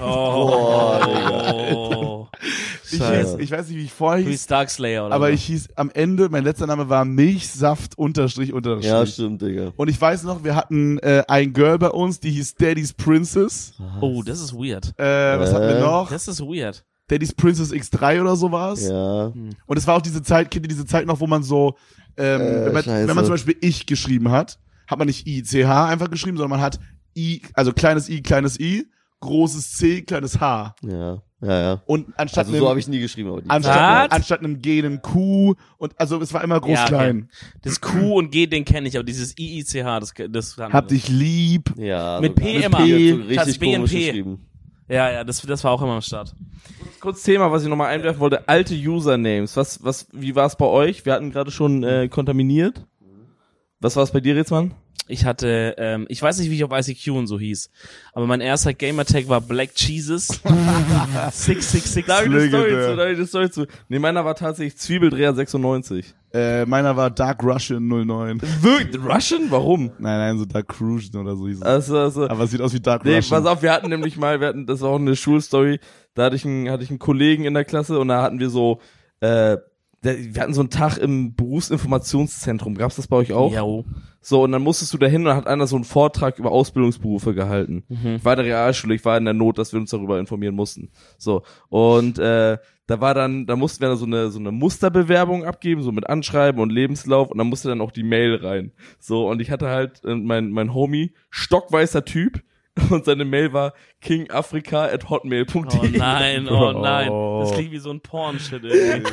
Oh. Ich weiß nicht, wie ich vorher Wie hieß, Darkslayer oder aber so. ich hieß am Ende, mein letzter Name war Milchsaft unterstrich. Ja, stimmt, Digga. Und ich weiß noch, wir hatten ein Girl bei uns, die hieß Daddy's Princess. Oh, das ist weird. Was hatten wir noch? Das ist weird. Daddy's Princess X3 oder so war's. Ja. Und es war auch diese Zeit, kennt ihr diese Zeit noch, wo man so, wenn man zum Beispiel ich geschrieben hat man nicht ICH einfach geschrieben, sondern man hat I, also kleines I, großes C, kleines H. Ja. Und anstatt Also so habe ich nie geschrieben. Aber die anstatt einem G einem Q, und also es war immer groß, Ja, okay. klein. Das Q und G, den kenne ich, aber dieses IICH, das haben Hab wir. dich lieb. Ja. Mit P mit immer. P hat so Statt richtig komisch BNP. geschrieben. Ja, das war auch immer am Start. Kurz Thema, was ich nochmal einwerfen wollte, alte Usernames. Wie war es bei euch? Wir hatten gerade schon kontaminiert. Was war es bei dir, Ritzmann? Ich hatte, ich weiß nicht, wie ich auf ICQ und so hieß, aber mein erster Gamertag war Black Jesus 666. Da habe ich Legendär. eine Story zu. Nee, meiner war tatsächlich Zwiebeldreher 96. Meiner war Dark Russian 09. Wirklich? Russian? Warum? Nein, so Dark Crucian oder so hieß es. Also. Aber es sieht aus wie Dark Nee, Russian. pass auf, wir hatten nämlich mal, das war auch eine Schulstory, da hatte ich einen Kollegen in der Klasse und da hatten wir so, wir hatten so einen Tag im Berufsinformationszentrum. Gab's das bei euch auch? Ja. So, und dann musstest du dahin und dann hat einer so einen Vortrag über Ausbildungsberufe gehalten. Ich war in der Realschule, ich war in der Not, dass wir uns darüber informieren mussten. So, und da mussten wir so eine Musterbewerbung abgeben, so mit Anschreiben und Lebenslauf, und dann musste dann auch die Mail rein. So, und ich hatte halt mein Homie, stockweißer Typ, und seine Mail war kingafrica@hotmail.de. Oh nein. Das klingt wie so ein Porn-Shit irgendwie.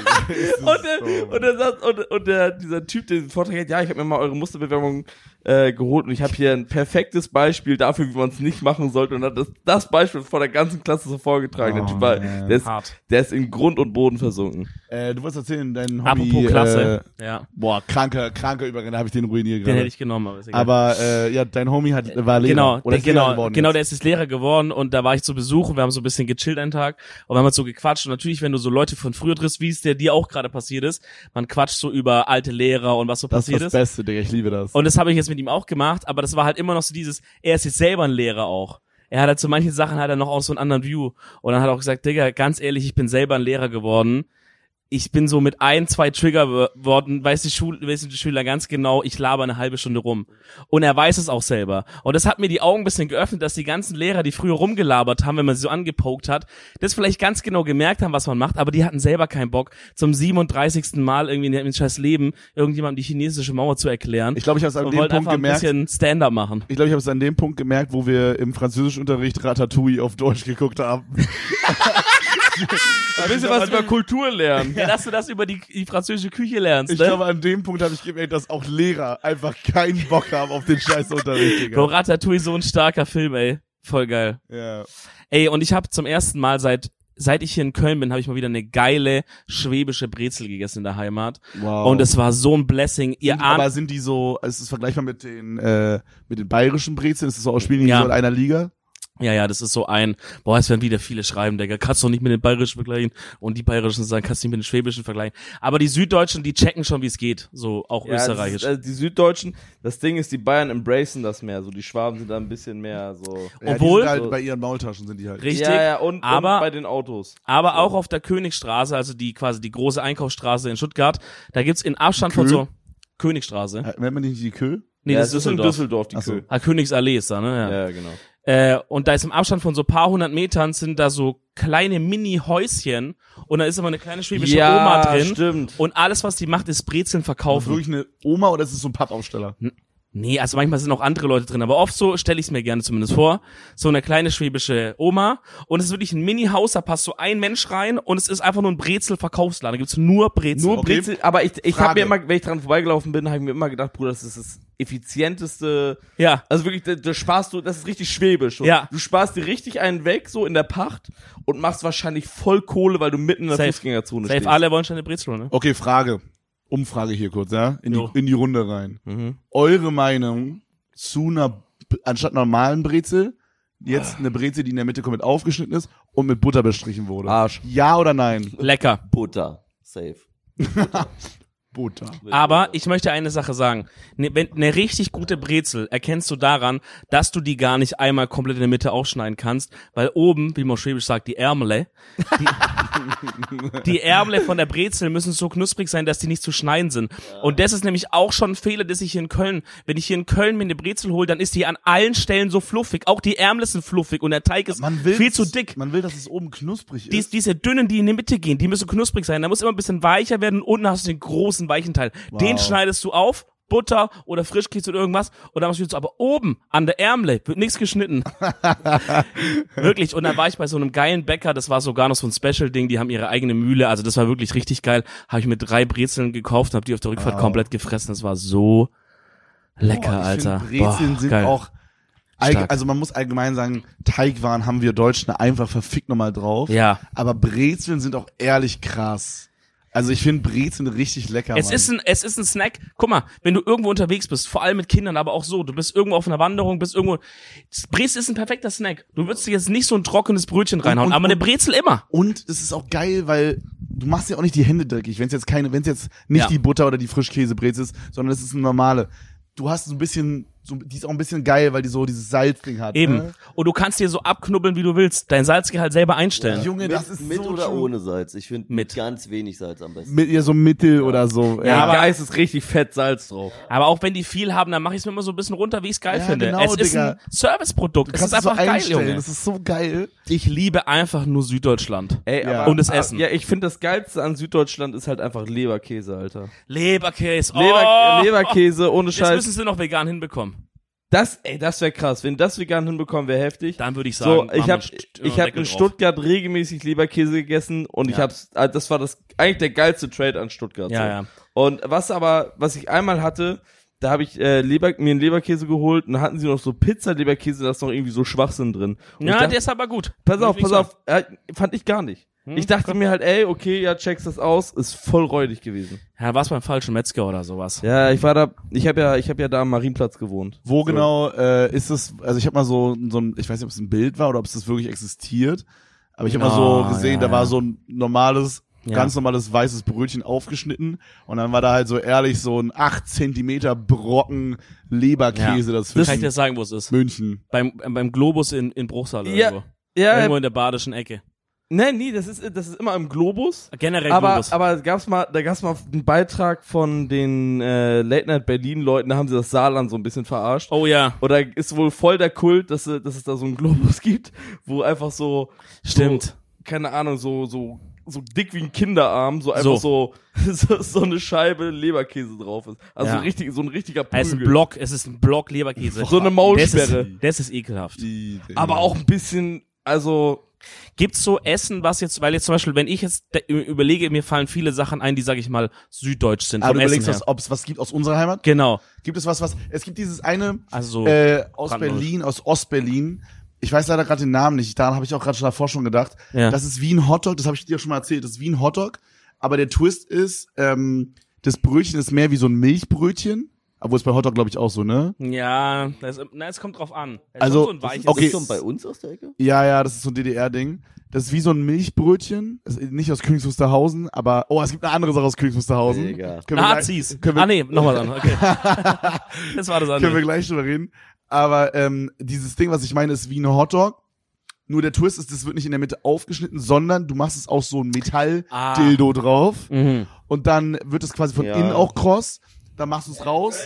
Dieser Typ, der den Vortrag hat, ja, ich habe mir mal eure Musterbewerbung geholt und ich habe hier ein perfektes Beispiel dafür, wie man es nicht machen sollte, und hat das Beispiel vor der ganzen Klasse so vorgetragen. Der Typ war, Hart. der ist in Grund und Boden versunken. Du wolltest erzählen, dein Hobby. Apropos Klasse. Ja, Boah, kranker Übergang, da habe ich den ruiniert den gerade. hätte ich genommen, aber ist egal. Aber ja, dein Homie war Lehrer. Oder ist Lehrer geworden Genau, jetzt. der ist jetzt Lehrer geworden, und da war ich zu Besuch und wir haben so ein bisschen gechillt einen Tag und wir haben halt so gequatscht, und natürlich, wenn du so Leute von früher triffst, wie es dir auch gerade passiert ist, man quatscht so über alte Lehrer und was so Das ist passiert das ist. Beste, Digga, ich liebe das. Und das habe ich jetzt mit ihm auch gemacht, aber das war halt immer noch so dieses, er ist jetzt selber ein Lehrer auch. Er hat halt zu manchen Sachen hat er noch auch so einen anderen View. Und dann hat er auch gesagt, Digga, ganz ehrlich, ich bin selber ein Lehrer geworden. Ich bin so mit 1-2 Triggerworten, weiß die Schüler ganz genau, ich laber eine halbe Stunde rum. Und er weiß es auch selber. Und das hat mir die Augen ein bisschen geöffnet, dass die ganzen Lehrer, die früher rumgelabert haben, wenn man sie so angepokt hat, das vielleicht ganz genau gemerkt haben, was man macht, aber die hatten selber keinen Bock, zum 37. Mal irgendwie in ihrem scheiß Leben irgendjemandem die chinesische Mauer zu erklären. Ich glaube, ich habe es an Und dem wollten Punkt einfach ein gemerkt. bisschen Stand-up machen. Ich glaube, ich habe es an dem Punkt gemerkt, wo wir im Französischunterricht Ratatouille auf Deutsch geguckt haben. Ein bisschen was über Kultur lernen. Ja, dass du das über die französische Küche lernst, Ich ne? glaube, an dem Punkt habe ich gemerkt, dass auch Lehrer einfach keinen Bock haben auf den scheiß Unterricht, Digga. Bro, Ratatouille, so ein starker Film, ey. Voll geil. Ja. Ey, und ich habe zum ersten Mal seit ich hier in Köln bin, habe ich mal wieder eine geile schwäbische Brezel gegessen in der Heimat. Wow. Und es war so ein Blessing. Ihr Aber ahnt, sind die so, es ist vergleichbar mit den bayerischen Brezeln, ist es so aus Spielen die Ja. so in einer Liga? ja, das ist so es werden wieder viele schreiben, Digga, kannst du nicht mit den bayerischen vergleichen, und die bayerischen sagen, kannst du nicht mit den schwäbischen vergleichen. Aber die Süddeutschen, die checken schon, wie es geht, so auch österreichisch. Die Süddeutschen, das Ding ist, die Bayern embracen das mehr, so die Schwaben sind da ein bisschen mehr so. Ja, Obwohl- die sind halt bei ihren Maultaschen sind die halt. Richtig, Ja, und aber bei den Autos. Aber auch auf der Königstraße, also die quasi die große Einkaufsstraße in Stuttgart, da gibt's in Abstand von Kö? so Königstraße. Nennt man nicht die Kö? Nee, Ja, das ist in Düsseldorf. die Ach so. Kö. Königsallee ist da, ne? Ja. Ja, genau. Und da ist im Abstand von so paar hundert Metern sind da so kleine Mini-Häuschen, und da ist immer eine kleine schwäbische Oma drin. Stimmt. Und alles, was die macht, ist Brezeln Ist verkaufen. wirklich eine Oma oder ist es so ein Pappaufsteller? Nee, also manchmal sind auch andere Leute drin, aber oft so stelle ich es mir gerne zumindest vor. So eine kleine schwäbische Oma und es ist wirklich ein Mini-Haus, da passt so ein Mensch rein und es ist einfach nur ein Brezel-Verkaufsladen, da gibt's nur Brezel. Nur Okay. Brezel, aber ich habe Frage. mir immer, wenn ich dran vorbeigelaufen bin, habe ich mir immer gedacht, Bruder, das ist das effizienteste. Ja. Also wirklich, da sparst du, das ist richtig schwäbisch. So. Ja. Du sparst dir richtig einen weg, so in der Pacht und machst wahrscheinlich voll Kohle, weil du mitten in der Safe. Fußgängerzone Safe, stehst. alle wollen schon eine Brezel, ne? Okay, Frage. Umfrage hier kurz, ja? Jo. In die Runde rein. Mhm. Eure Meinung zu anstatt normalen Brezel, jetzt eine Brezel, die in der Mitte komplett aufgeschnitten ist und mit Butter bestrichen wurde. Arsch. Ja oder nein? Lecker. Butter. Safe. Butter. Aber ich möchte eine Sache sagen. Eine richtig gute Brezel erkennst du daran, dass du die gar nicht einmal komplett in der Mitte aufschneiden kannst, weil oben, wie man schwäbisch sagt, die Ärmele, die Ärmele von der Brezel müssen so knusprig sein, dass die nicht zu schneiden sind. Und das ist nämlich auch schon ein Fehler, dass ich hier in Köln, wenn ich hier in Köln mir eine Brezel hole, dann ist die an allen Stellen so fluffig. Auch die Ärmel sind fluffig und der Teig ist viel zu dick. Man will, dass es oben knusprig ist. Diese dünnen, die in die Mitte gehen, die müssen knusprig sein. Da muss immer ein bisschen weicher werden und unten hast du den großen, weichen Teil. Wow. Den schneidest du auf, Butter oder Frischkäse oder irgendwas und dann machst du aber oben an der Ärmel wird nichts geschnitten. Wirklich. Und dann war ich bei so einem geilen Bäcker, das war sogar noch so ein Special-Ding, die haben ihre eigene Mühle, also das war wirklich richtig geil. Habe ich mir 3 Brezeln gekauft und habe die auf der Rückfahrt komplett gefressen. Das war so lecker, Boah, ich Alter. find, Brezeln sind geil. auch, Stark. also man muss allgemein sagen, Teigwaren haben wir Deutschen einfach verfickt nochmal drauf. Ja. Aber Brezeln sind auch ehrlich krass. Also ich finde Brezeln richtig lecker, Es Mann. ist ein Snack. Guck mal, wenn du irgendwo unterwegs bist, vor allem mit Kindern, aber auch so, du bist irgendwo auf einer Wanderung, bist irgendwo, Brezel ist ein perfekter Snack. Du würdest dir jetzt nicht so ein trockenes Brötchen reinhauen, aber eine Brezel immer. Und es ist auch geil, weil du machst ja auch nicht die Hände dreckig, wenn es jetzt nicht Ja. die Butter oder die Frischkäsebrezel ist, sondern es ist eine normale. Du hast so ein bisschen, die ist auch ein bisschen geil, weil die so dieses Salzding hat. Eben. Ne? Und du kannst dir so abknubbeln, wie du willst. Dein Salzgehalt selber einstellen. Junge, das ist Mit so oder true. ohne Salz? Ich finde Mit. ganz wenig Salz am besten. Mit ihr so Mittel oder so. Ja, aber- Geist ist richtig fett Salz drauf. Aber auch wenn die viel haben, dann mache ich es mir immer so ein bisschen runter, wie ich es geil Ja, finde. genau, Es ist Digga. ein Serviceprodukt. Du Es kannst ist es so einfach geil, einstellen. Junge. Das ist so geil. Ich liebe einfach nur Süddeutschland. Ey, Ja. aber, Und das Essen. Ja, ich finde das Geilste an Süddeutschland ist halt einfach Leberkäse, Alter. Leberkäse. Leberkäse ohne Jetzt Scheiß. müssen sie noch vegan hinbekommen. Das wäre krass. Wenn das vegan hinbekommen, wäre heftig. Dann würde ich So, sagen, ich machen wir habe ich hab Deckel in drauf. Stuttgart regelmäßig Leberkäse gegessen und ich Ja. hab's, das war eigentlich der geilste Trade an Stuttgart. Ja, so. ja. Und was ich einmal hatte, da habe ich mir einen Leberkäse geholt und da hatten sie noch so Pizza-Leberkäse, da ist noch irgendwie so Schwachsinn drin. Und ich Ja, dachte, der ist aber gut. pass Muss ich auf, sagen. fand ich gar nicht. Ich dachte mir halt, ey, okay, ja, checkst das aus, ist voll räudig gewesen. Ja, war's beim falschen Metzger oder sowas. Ja, ich habe ja da am Marienplatz gewohnt. Wo So. genau ist es, also ich habe mal so ein, ich weiß nicht, ob es ein Bild war oder ob es das wirklich existiert, aber ich habe mal so gesehen, da war so ein ganz normales weißes Brötchen aufgeschnitten und dann war da halt so ehrlich so ein 8 Zentimeter Brocken Leberkäse dazwischen. Kann ich dir sagen, wo es ist? München. Beim Globus in Bruchsal Ja, irgendwo. Ja, Irgendwo in der badischen Ecke. nee, das ist immer im Globus. Generell Aber Globus. da gab's mal einen Beitrag von den Late Night Berlin Leuten, da haben sie das Saarland so ein bisschen verarscht. Oh ja. Oder ist wohl voll der Kult, dass es da so einen Globus gibt, wo einfach Stimmt. so, keine Ahnung, so dick wie ein Kinderarm, so einfach so eine Scheibe Leberkäse drauf ist. Also Ja. so ein richtiger Prügel. Es ist ein Block Leberkäse. So eine Maulsperre. Das ist ekelhaft. Aber auch ein bisschen, also Gibt's so Essen, was jetzt, weil jetzt zum Beispiel, wenn ich jetzt überlege, mir fallen viele Sachen ein, die, sag ich mal, süddeutsch sind. Aber vom du überlegst, Essen her. ob es was gibt aus unserer Heimat? Genau. Gibt es was, es gibt dieses eine Also, aus brandneu. Berlin, aus Ostberlin. Ich weiß leider gerade den Namen nicht. Daran habe ich auch gerade schon davor schon gedacht. Ja. Das ist wie ein Hotdog, das habe ich dir schon mal erzählt. Das ist wie ein Hotdog, aber der Twist ist, das Brötchen ist mehr wie so ein Milchbrötchen. Obwohl es bei Hotdog, glaube ich, auch so, ne? Ja, es kommt drauf an. Es ist Also, schon so ein weiches. okay. Ist schon bei uns aus der Ecke? Ja, das ist so ein DDR-Ding. Das ist wie so ein Milchbrötchen. Das ist nicht aus Königs Wusterhausen, aber, es gibt eine andere Sache aus Königs Wusterhausen. Mega. Können wir Nazis. gleich- können wir- Nee, nochmal an. Okay. Das war das Können wir andere. gleich drüber reden. Aber dieses Ding, was ich meine, ist wie ein Hotdog. Nur der Twist ist, das wird nicht in der Mitte aufgeschnitten, sondern du machst es aus so ein Metall-Dildo drauf. Mhm. Und dann wird es quasi von Ja. innen auch kross. Dann machst du es raus.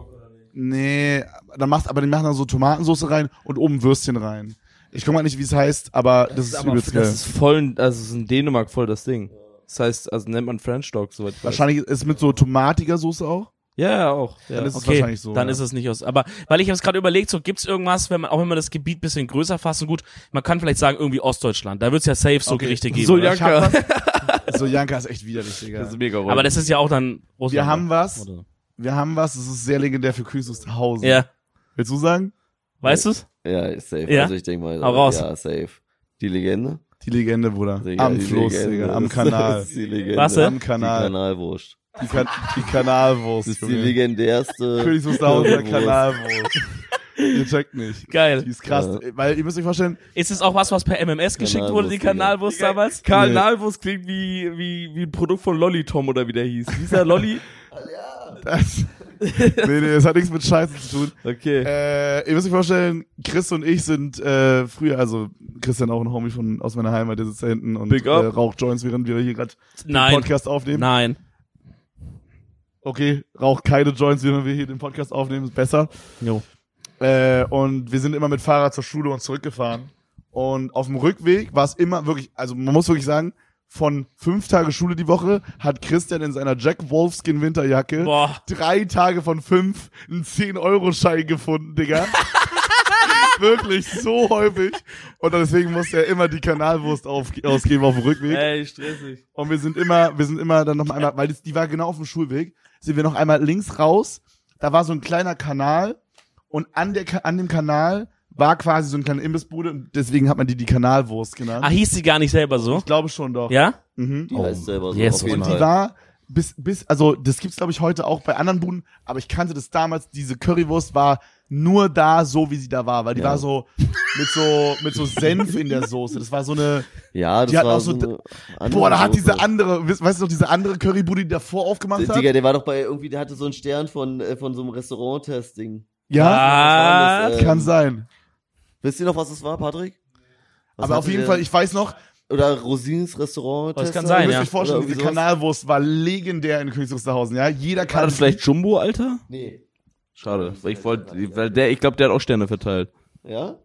Nee, die machen dann so Tomatensauce rein und oben Würstchen rein. Ich komme mal nicht, wie es heißt, aber das ist übelst geil. das ist voll, also es ist in Dänemark voll das Ding. Das heißt, also nennt man French Dog, soweit ich weiß. Wahrscheinlich ist mit so tomatiger Soße auch. Ja, auch. Ja. Dann ist es Okay, wahrscheinlich so. dann ja. ist es nicht aus. Aber weil ich habe es gerade überlegt, so gibt's irgendwas, auch wenn man das Gebiet bisschen größer fasst, und gut, man kann vielleicht sagen irgendwie Ostdeutschland. Da wird's ja safe so Okay. Gerichte geben. So, oder? Janka. So, Janka ist echt widerlich, Digga. Das ist mega Aber das ist ja auch dann Russland. Wir haben was. Oder? Wir haben was, das ist sehr legendär für Königs Wusterhausen. Ja, Willst du sagen? weißt du's? Ja, ist safe. Ja? Also ich denke mal, Hau raus. ja, safe. Die Legende? Die Legende, Bruder. Digga, Am die Fluss, Legende. Digga. Am Das Kanal. ist die Legende. Was, Am Die Kanal. Kanalwurst. Die Kanalwurst. Das ist die Junge. legendärste. Königs Wusterhauser Currywurst. Kanalwurst. Ihr checkt nicht. Geil. Die ist krass. Ja. Weil ihr müsst euch vorstellen, Ist es auch was per MMS geschickt wurde, die Kanalwurst, Kanalwurst damals? Karl Nee. Nalwurst klingt wie ein Produkt von Lollitom oder wie der hieß. Hieß er Lolli? das, nee, das hat nichts mit Scheiße zu tun. Okay. Ihr müsst euch vorstellen, Chris und ich sind früher, also Christian auch ein Homie aus meiner Heimat, der sitzt da hinten und Big up. raucht Joints, während wir hier gerade den Nein. Podcast aufnehmen. Nein. Okay, raucht keine Joints, während wir hier den Podcast aufnehmen, ist besser. Jo. Und wir sind immer mit Fahrrad zur Schule und zurückgefahren. Und auf dem Rückweg war es immer wirklich, also man muss wirklich sagen, von 5 Tage Schule die Woche hat Christian in seiner Jack Wolfskin Winterjacke Boah. 3 Tage von 5 einen 10-Euro-Schein gefunden, Digga. Wirklich so häufig. Und deswegen musste er immer die Kanalwurst ausgeben auf dem Rückweg. Ey, stressig. Und wir sind immer dann noch einmal, weil die war genau auf dem Schulweg, sind wir noch einmal links raus. Da war so ein kleiner Kanal und an dem Kanal war quasi so eine kleine Imbissbude und deswegen hat man die Kanalwurst genannt. Ah, hieß sie gar nicht selber so? Ich glaube schon doch. Ja? Mhm. Die heißt selber so. yes, auf jeden Und die Fall. war also das gibt's glaube ich heute auch bei anderen Buden, aber ich kannte das damals, diese Currywurst war nur da so, wie sie da war, weil die Ja. war so mit so Senf in der Soße. Das war so eine, Ja, das die hat war auch so eine andere boah, da hat Soße. diese andere, weißt du noch, diese andere Currybude, die davor aufgemacht hat? Digga, der war doch bei irgendwie, der hatte so einen Stern von so einem Restaurant-Testing. Ja, Ah, Was war das? kann sein. Wisst ihr noch, was das war, Patrick? Was Aber auf hatte jeden der? Fall, ich weiß noch, Oder Rosins Restaurant. Das kann sein, ihr müsst ja. euch vorstellen, Oder diese irgendwie sowas. Kanalwurst war legendär in Königs Wusterhausen, ja? Jeder War kann das vielleicht Jumbo, Alter? Nee. Schade, weil ich glaube, der hat auch Sterne verteilt. Ja?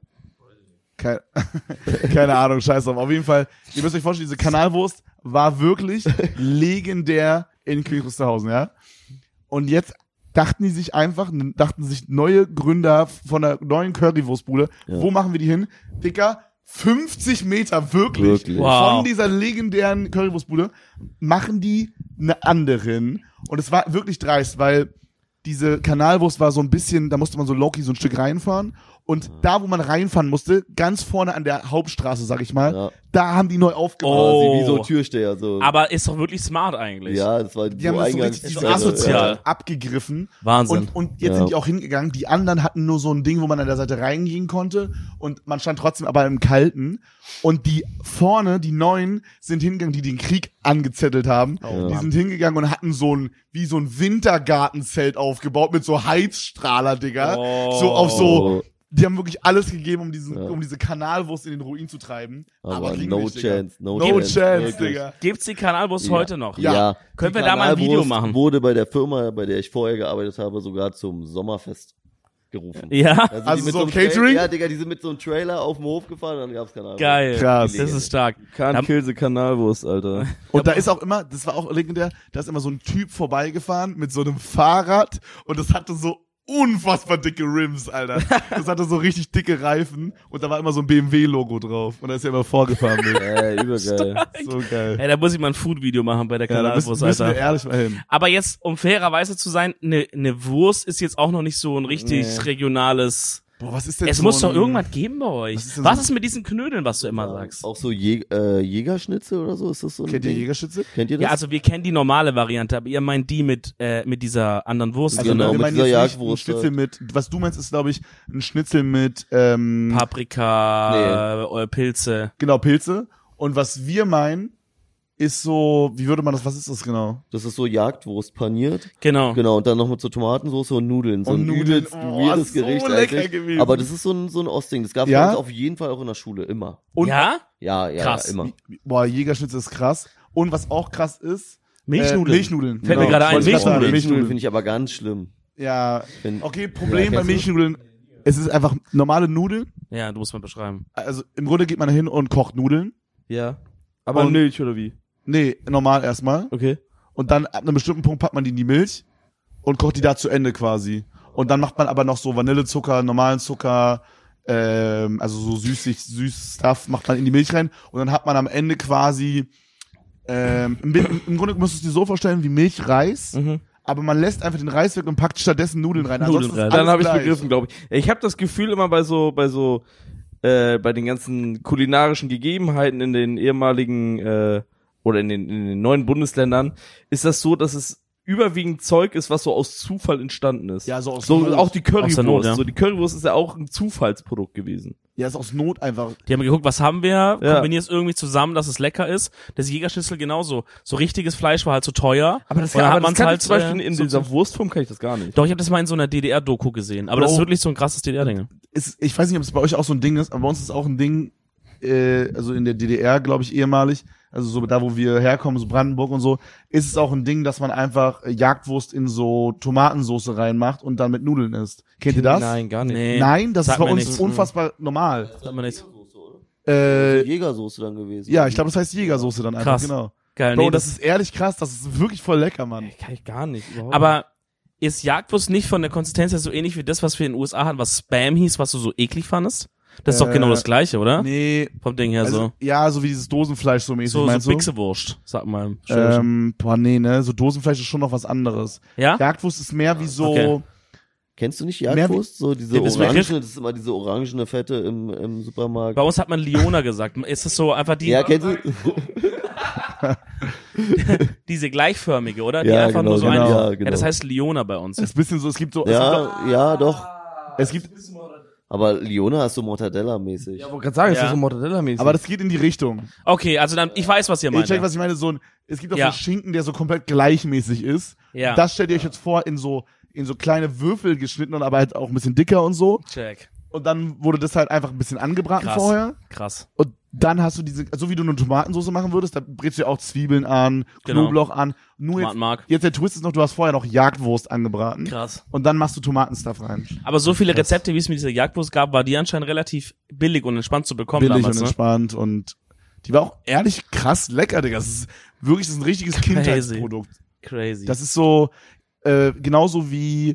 Keine Ahnung, scheiß drauf. Auf jeden Fall, ihr müsst euch vorstellen, diese Kanalwurst war wirklich legendär in Königs Wusterhausen, ja? Und jetzt dachten sich neue Gründer von der neuen Currywurstbude, Ja. wo machen wir die hin? Dicker, 50 Meter wirklich, Wow. von dieser legendären Currywurstbude machen die eine anderen. Und es war wirklich dreist, weil diese Kanalwurst war so ein bisschen, da musste man so low-key so ein Stück reinfahren. Und da, wo man reinfahren musste, ganz vorne an der Hauptstraße, sag ich mal, Ja. da haben die neu aufgebaut. Oh. Quasi wie so Türsteher, so. Aber ist doch wirklich smart eigentlich. Ja, das war Die haben das so richtig ist diese so asozial. abgegriffen. Wahnsinn. Und jetzt Ja. sind die auch hingegangen. Die anderen hatten nur so ein Ding, wo man an der Seite reingehen konnte. Und man stand trotzdem aber im Kalten. Und die vorne, die Neuen, sind hingegangen, die den Krieg angezettelt haben. Die sind hingegangen und hatten wie so ein Wintergartenzelt aufgebaut mit so Heizstrahler, Digga. So auf so, die haben wirklich alles gegeben, um diese Kanalwurst in den Ruin zu treiben. aber ging no nicht, Digga. chance, No chance, wirklich. Digga. Gibt's die Kanalwurst Ja. heute noch? Ja. Können Die wir da mal ein Video Kanalwurst machen? Wurde bei der Firma, bei der ich vorher gearbeitet habe, sogar zum Sommerfest gerufen. Ja? Also die mit so einem Catering? Ja, Digga, die sind mit so einem Trailer auf dem Hof gefahren und dann gab's Kanalwurst. Geil. Krass. Das ist stark. Can't kill the Kanalwurst, Alter. Und da ist auch immer, das war auch legendär, da ist immer so ein Typ vorbeigefahren mit so einem Fahrrad und das hatte so unfassbar dicke Rims, Alter. Das hatte so richtig dicke Reifen und da war immer so ein BMW-Logo drauf und da ist er immer vorgefahren mit. Übergeil. So geil. Ey, da muss ich mal ein Food-Video machen bei der Ja, da Kanalwurst, müssen wir Alter. ehrlich mal hin. Aber jetzt, um fairerweise zu sein, ne Wurst ist jetzt auch noch nicht so ein richtig regionales. Boah, was ist denn Es so muss doch ein- irgendwas geben bei euch. Was ist denn Was so- ist mit diesen Knödeln, was du immer sagst? Auch so Jägerschnitzel oder so, ist das so ein Kennt ihr Ding? Jägerschütze? Kennt ihr das? Ja, also wir kennen die normale Variante, aber ihr meint die mit dieser anderen Wurst. Also Genau, wir mit meinen dieser jetzt nicht Jagdwurst ein Schnitzel mit, was du meinst, ist glaube ich ein Schnitzel mit Paprika, Pilze. genau Pilze und was wir meinen ist so, wie würde man das, was ist das genau? Das ist so Jagdwurst paniert. Genau. Genau, und dann noch mit so Tomatensauce und Nudeln. So Und ein Nudeln, übelst oh, weirdes so Gericht lecker eigentlich. gewesen. Aber das ist so ein Ostding. Das gab's Ja? bei uns auf jeden Fall auch in der Schule, immer. Und Ja? Ja, Krass. ja, immer. boah, Jägerschnitzel ist krass und was auch krass ist, Milchnudeln. Milchnudeln. Fällt mir gerade ein, Wollte ich grad sagen, Milchnudeln. Milchnudeln finde ich aber ganz schlimm. Ja, Wenn- okay, Problem Ja, bei kennst du? Milchnudeln, es ist einfach normale Nudeln. Ja, du musst mal beschreiben. Also im Grunde geht man hin und kocht Nudeln. Ja. Aber Und- Milch oder wie? Nee, normal erstmal. Okay. Und dann ab einem bestimmten Punkt packt man die in die Milch und kocht die da zu Ende quasi. Und dann macht man aber noch so Vanillezucker, normalen Zucker, also so süß Stuff macht man in die Milch rein und dann hat man am Ende quasi im Grunde musst du es dir so vorstellen wie Milchreis, aber man lässt einfach den Reis weg und packt stattdessen Nudeln rein. Nudeln rein. Dann habe ich gleich. begriffen, glaube ich. Ich habe das Gefühl immer bei den ganzen kulinarischen Gegebenheiten in den ehemaligen oder in den neuen Bundesländern ist das so, dass es überwiegend Zeug ist, was so aus Zufall entstanden ist. Ja, so aus so Not. auch die Currywurst. Aus der Not, ja. So die Currywurst ist ja auch ein Zufallsprodukt gewesen. Ja, ist aus Not einfach. Die haben geguckt, was haben wir, Ja. kombinieren es irgendwie zusammen, dass es lecker ist. Das Jägerschnitzel genauso. So richtiges Fleisch war halt so teuer. Aber das Und dann kann, hat aber das man's kann halt, ich zum Beispiel in so- dieser Wurstform kann ich das gar nicht. Doch, ich habe das mal in so einer DDR-Doku gesehen. Aber das ist Bro. wirklich so ein krasses DDR-Ding. Ich weiß nicht, ob es bei euch auch so ein Ding ist, aber bei uns ist auch ein Ding, also in der DDR, glaube ich, ehemalig, also so da, wo wir herkommen, so Brandenburg und so, ist es auch ein Ding, dass man einfach Jagdwurst in so Tomatensoße reinmacht und dann mit Nudeln isst. Kennt ihr das? Nein, gar nicht. Nee. Nein, das Sag ist bei mir uns nichts. unfassbar normal. Sagt man nichts. Jägersoße dann gewesen. Ja, ich glaube, das heißt Jägersoße dann einfach, Krass. genau. Geil, Bro, nee, das ist ehrlich krass, das ist wirklich voll lecker, Mann. Kann ich gar nicht. Überhaupt aber ist Jagdwurst nicht von der Konsistenz her so ähnlich wie das, was wir in den USA hatten, was Spam hieß, was du so eklig fandest? Das ist doch genau das Gleiche, oder? Nee, Vom Ding her also, so. ja, so wie dieses Dosenfleisch so mäßig, So meinst du? Bixewurst, sag mal. Boah, nee, ne, so Dosenfleisch ist schon noch was anderes. Ja? Jagdwurst ist mehr wie so, Okay. Kennst du nicht Jagdwurst? So diese Ja, das Begriff- orangene, das ist immer diese orangene Fette im Supermarkt. Bei uns hat man Liona gesagt. Ist es so einfach die, Ja, kennst du? diese gleichförmige, oder? Die Ja, einfach genau, nur so genau. eine. Ja, genau. Das heißt Liona bei uns. ist ein bisschen so, es gibt so, Ja, doch. es gibt, Aber Liona hast du Mortadella-mäßig. Ja, wollte gerade sagen, ist Ja. das so Mortadella-mäßig. aber das geht in die Richtung. Okay, also dann, ich weiß, was ihr Ich meint. check, was ich meine, so ein, es gibt auch Ja. so Schinken, der so komplett gleichmäßig ist. Ja. Das stellt ihr euch jetzt vor, in so kleine Würfel geschnitten und aber halt auch ein bisschen dicker und so. Check. Und dann wurde das halt einfach ein bisschen angebraten Krass. vorher. Krass. Und dann hast du diese, so wie du eine Tomatensauce machen würdest, da brätst du ja auch Zwiebeln an, Genau. Knoblauch an. Nur Tomatenmark. jetzt der Twist ist noch, du hast vorher noch Jagdwurst angebraten. Krass. Und dann machst du Tomatenstuff rein. Aber so viele Rezepte, wie es mit dieser Jagdwurst gab, war die anscheinend relativ billig und entspannt zu bekommen Billig damals, und ne? entspannt und die war auch ehrlich krass lecker, Digga. Das ist wirklich, das ist ein richtiges Crazy. Kindheitsprodukt. Crazy. Das ist so, genauso wie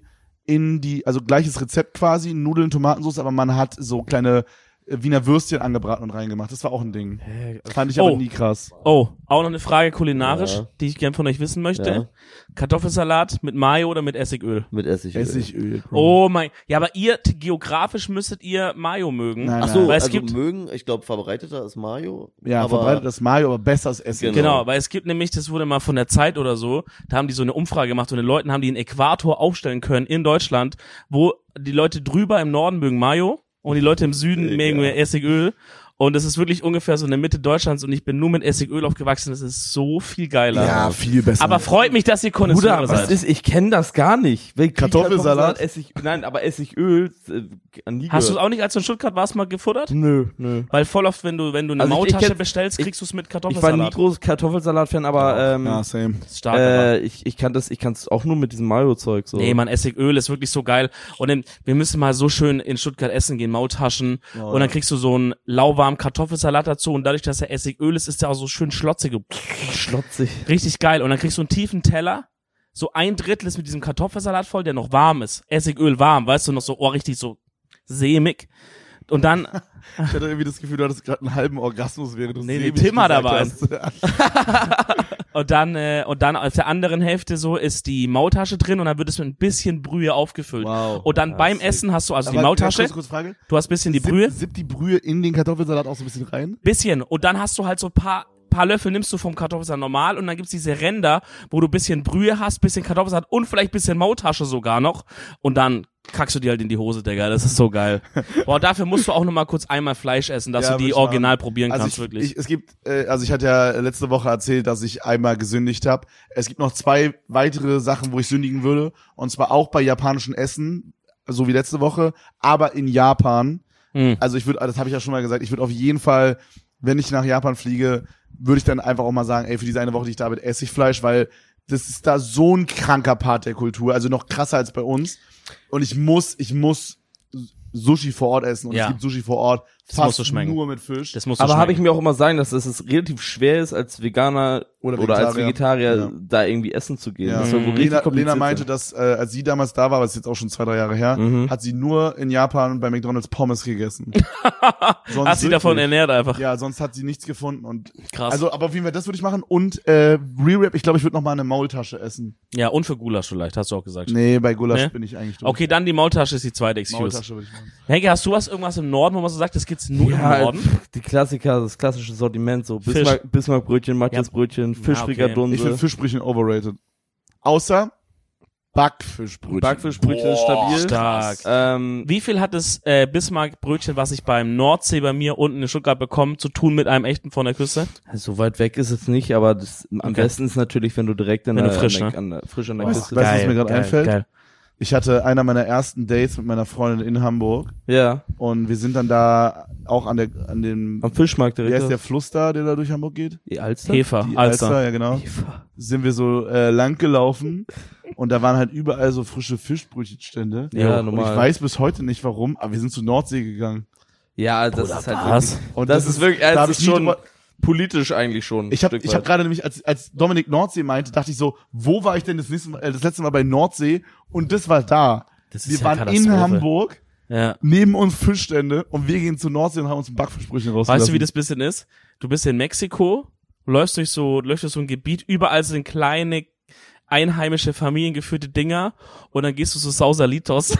also gleiches Rezept quasi, Nudeln, Tomatensauce, aber man hat so kleine Wiener Würstchen angebraten und reingemacht. Das war auch ein Ding. Fand ich aber Oh. nie krass. Oh, auch noch eine Frage kulinarisch, Ja. die ich gern von euch wissen möchte. Ja. Kartoffelsalat mit Mayo oder mit Essigöl? Mit Essigöl. Essigöl. Bro. Oh mein, ja, aber geografisch müsstet ihr Mayo mögen. Nein, Ach so, Weil es also gibt- mögen, ich glaube, verbreiteter ist Mayo. Ja, aber verbreitet das Mayo, aber besser als Essigöl. Genau, weil es gibt nämlich, das wurde mal von der Zeit oder so, da haben die so eine Umfrage gemacht und den Leuten haben die einen Äquator aufstellen können in Deutschland, wo die Leute drüber im Norden mögen Mayo und die Leute im Süden mögen mehr Essigöl. Und das ist wirklich ungefähr so in der Mitte Deutschlands und ich bin nur mit Essigöl aufgewachsen. Das ist so viel geiler. Ja, viel besser. Aber freut mich, dass ihr Bruder, Konnoisseure was seid. ist, ich kenne das gar nicht. Kartoffelsalat? Nein, aber Essigöl, nie Hast du es gehört. auch nicht, als du in Stuttgart warst, mal gefuttert? Nö. Weil voll oft, wenn du eine Also ich Maultasche kenn- bestellst, kriegst du es mit Ich war Kartoffelsalat. nie groß Kartoffelsalat-Fan, aber ja, same. Das ist stark, aber. ich kann es auch nur mit diesem Mayo-Zeug so. Nee, man, Essigöl ist wirklich so geil. Und dann, wir müssen mal so schön in Stuttgart essen gehen, Maultaschen. Und dann kriegst du so einen lauwarmen Kartoffelsalat dazu. Und dadurch, dass er Essigöl ist, ist der auch so schön schlotzig. schlotzig. Richtig geil. Und dann kriegst du einen tiefen Teller. So 1/3 ist mit diesem Kartoffelsalat voll, der noch warm ist. Essigöl warm, weißt du, noch so, oh, richtig so sämig. Und dann, Ich hatte irgendwie das Gefühl, du hattest gerade einen halben Orgasmus, während du Nee, sämig Tim hat gesagt aber hast. und dann auf der anderen Hälfte so ist die Maultasche drin und dann wird es mit ein bisschen Brühe aufgefüllt. Wow. Und dann beim Essen hast du also die Aber Maultasche, kurz Frage. du hast ein bisschen die Brühe, Sippt die Brühe in den Kartoffelsalat auch so ein bisschen rein? bisschen. Und dann hast du halt so ein paar Löffel nimmst du vom Kartoffelsalat normal und dann gibt's diese Ränder, wo du ein bisschen Brühe hast, bisschen Kartoffelsalat und vielleicht ein bisschen Maultasche sogar noch. Und dann kackst du dir halt in die Hose, Digga. Das ist so geil. Boah, dafür musst du auch noch mal kurz einmal Fleisch essen, dass Ja, du die würd ich original machen. probieren kannst, wirklich. Es gibt, also ich hatte ja letzte Woche erzählt, dass ich einmal gesündigt habe. Es gibt noch 2 weitere Sachen, wo ich sündigen würde. Und zwar auch bei japanischen Essen, so wie letzte Woche, aber in Japan. Also ich würde, das habe ich ja schon mal gesagt, ich würde auf jeden Fall, wenn ich nach Japan fliege, würde ich dann einfach auch mal sagen, ey, für diese eine Woche, die ich da bin, esse ich Fleisch, weil das ist da so ein kranker Part der Kultur, also noch krasser als bei uns. Und ich muss Sushi vor Ort essen und Ja. es gibt Sushi vor Ort Das musst fast du schmecken. nur mit Fisch. Das musst du Aber habe ich schmecken. mir auch immer sagen, dass es relativ schwer ist, als Veganer Oder als Vegetarier Ja. da irgendwie essen zu gehen. Ja. Das soll wohl richtig Lena kompliziert meinte, sein. dass als sie damals da war, was ist jetzt auch schon 2-3 Jahre her, Mhm. hat sie nur in Japan bei McDonald's Pommes gegessen. Sonst Hast sie davon wirklich. ernährt einfach. Ja, sonst hat sie nichts gefunden und Krass. also, aber auf jeden Fall, das würde ich machen und Re-Wrap, ich glaube, ich würde noch mal eine Maultasche essen. Ja, und für Gulasch vielleicht, hast du auch gesagt. Nee, bei Gulasch Nee? bin ich eigentlich durch. Okay, dann die Maultasche ist die zweite Excuse. Maultasche würde ich machen. Henke, hast du irgendwas im Norden, wo man so sagt, das gibt's nur im Norden? Die Klassiker, das klassische Sortiment, so Fisch. Bismarckbrötchen, Matthiasbrötchen, Fischfrikadunse. Ich finde Fischbrötchen overrated. Außer Backfischbrötchen. Backfischbrötchen ist stabil. Stark. Wie viel hat das Bismarckbrötchen, was ich beim Nordsee bei mir unten in Stuttgart bekomme, zu tun mit einem echten von der Küste? So weit weg ist es nicht, aber am besten ist natürlich, wenn du direkt Wenn du frisch, frisch an der Weißt Küste du, was mir gerade geil, einfällt? Geil. Ich hatte einer meiner ersten Dates mit meiner Freundin in Hamburg Ja, und wir sind dann da auch an dem, am Fischmarkt wie direkt. heißt der Fluss da, der da durch Hamburg geht? Die Alster? Hefer, Die Alster. ja genau. Sind wir so lang gelaufen und da waren halt überall so frische Fischbrötchenstände. Ja, Und normal. ich weiß bis heute nicht warum, aber wir sind zur Nordsee gegangen. Ja, das ist halt was? wirklich, Und das ist wirklich, da hab das ist ich nie schon drüber- politisch eigentlich schon. Ich habe gerade nämlich, als Dominik Nordsee meinte, dachte ich so, wo war ich denn das letzte Mal bei Nordsee? Und das war da. Das ist Wir ja waren in Katastrophe. Hamburg, Ja. neben uns Fischstände und wir gehen zur Nordsee und haben uns ein Backfischbrötchen rausgelassen. Weißt du, wie das bisschen ist? Du bist in Mexiko, läufst durch so ein Gebiet, überall sind kleine, einheimische, familiengeführte Dinger und dann gehst du zu Sausalitos.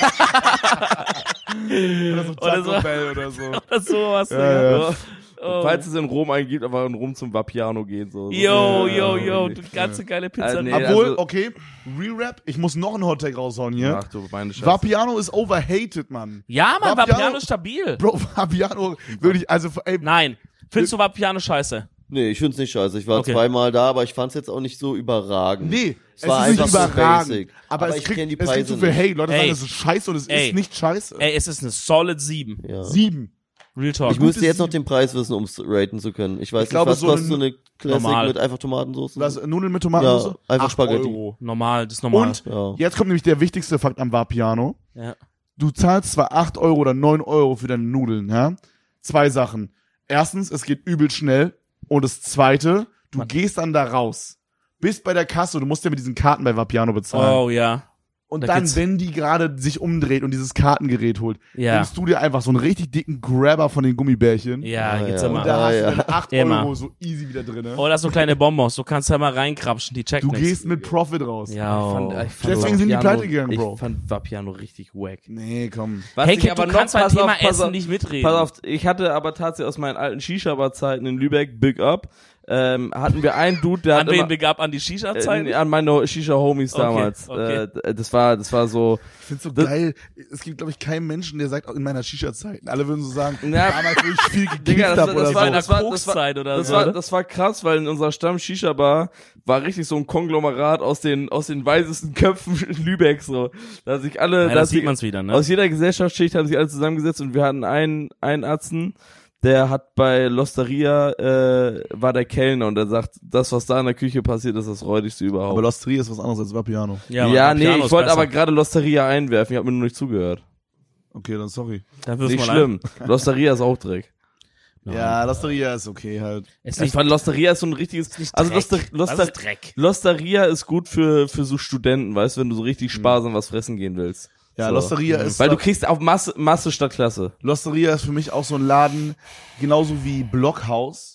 Oder so oder so. Taco Bell oder so. Oder sowas. Ja, Digga. ja. Oh. Falls es in Rom eingibt, aber in Rom zum Vapiano gehen, so. Yo, Ja, du ganze geile Pizza. Nee, Obwohl, also- okay, Re-Rap, ich muss noch einen Hottag raushauen hier. Ach du, meine Scheiße. Vapiano ist overhated, Mann. Ja, Mann, Vapiano- Vapiano ist stabil. Bro, Vapiano, wirklich, also, ey, Nein. Findest du Vapiano scheiße? Nee, ich find's nicht scheiße. Ich war Okay. zweimal da, aber ich fand's jetzt auch nicht so überragend. nee, Es war ist nicht einfach so überragend. basic. Aber Aber es ich kriegt, kenn die es Preise kriegt so viel nicht. Hate. Leute Ey. sagen, es ist scheiße und es Ey. ist nicht scheiße. Ey, es ist eine solid 7. Ja. 7. Real Talk. Ich müsste Gutes jetzt noch den Preis wissen, um es raten zu können. Ich weiß Ich glaube, nicht, was so kostet ein- so eine Classic Normal. mit einfach Tomatensauce? Was, Nudeln mit Tomatensauce? Ja, einfach 8 Spaghetti. Euro. Normal, das ist normal. Und Ja. jetzt kommt nämlich der wichtigste Fakt am Vapiano. Ja. Du zahlst zwar 8 Euro oder 9 Euro für deine Nudeln, ja? 2 Sachen. Erstens, es geht übel schnell. Und das Zweite, du gehst dann da raus. Bist bei der Kasse, du musst ja mit diesen Karten bei Vapiano bezahlen. Oh ja. und da dann, geht's- wenn die gerade sich umdreht und dieses Kartengerät holt, Ja. nimmst du dir einfach so einen richtig dicken Grabber von den Gummibärchen. Ja, Ja, gibt's ja. immer. Und da hast ja. du dann 8 Immer. Euro so easy wieder drin. Oder so kleine Bonbons, du kannst da mal reinkrapschen, die checken Du gehst mit Profit raus. Ja. Deswegen sind die pleite gegangen, Bro. Ich fand Vapiano richtig wack. Nee, komm. Was Hey, ich Kid, aber du noch- kannst beim pass Thema auf, pass Essen auf, nicht mitreden. Pass auf, ich hatte aber tatsächlich aus meinen alten Shisha-Bar-Zeiten in Lübeck, Big Up, hatten wir einen Dude, der An hat wen immer, begab? An die Shisha-Zeiten? an meine Shisha-Homies Okay, damals. okay. Das war so, Ich find's so Das- geil. Es gibt, glaube ich, keinen Menschen, der sagt, auch in meiner Shisha-Zeit. Alle würden so sagen, Ja. damals, wo ich viel gekifft Digga, hab oder das so. war- In der das war- Kokszeit oder das so. war, oder? das war krass, weil in unserer Stamm-Shisha-Bar war richtig so ein Konglomerat aus den weisesten Köpfen Lübecks, so. Da sich alle, Ja, da das sich- sieht man's wieder, ne? aus jeder Gesellschaftsschicht haben sich alle zusammengesetzt und wir hatten einen Atzen, der hat bei L'Osteria, war der Kellner und der sagt, das, was da in der Küche passiert, ist das räudigste überhaupt. Aber L'Osteria ist was anderes als Vapiano. Ja, Mann, nee, Vapiano ich ist wollte besser. aber gerade L'Osteria einwerfen, ich habe mir nur nicht zugehört. Okay, dann sorry. Dann wirf's Nicht mal schlimm. L'Osteria ist auch Dreck. Ja, L'Osteria ist okay halt. Ist Ich nicht, fand L'Osteria ist so ein richtiges, also Dreck. Was ist Dreck? L'Osteria ist gut für so Studenten, weißt du, wenn du so richtig sparsam was fressen gehen willst. Ja, So. L'Osteria ist, Weil du kriegst auf Masse statt Klasse. L'Osteria ist für mich auch so ein Laden, genauso wie Blockhaus,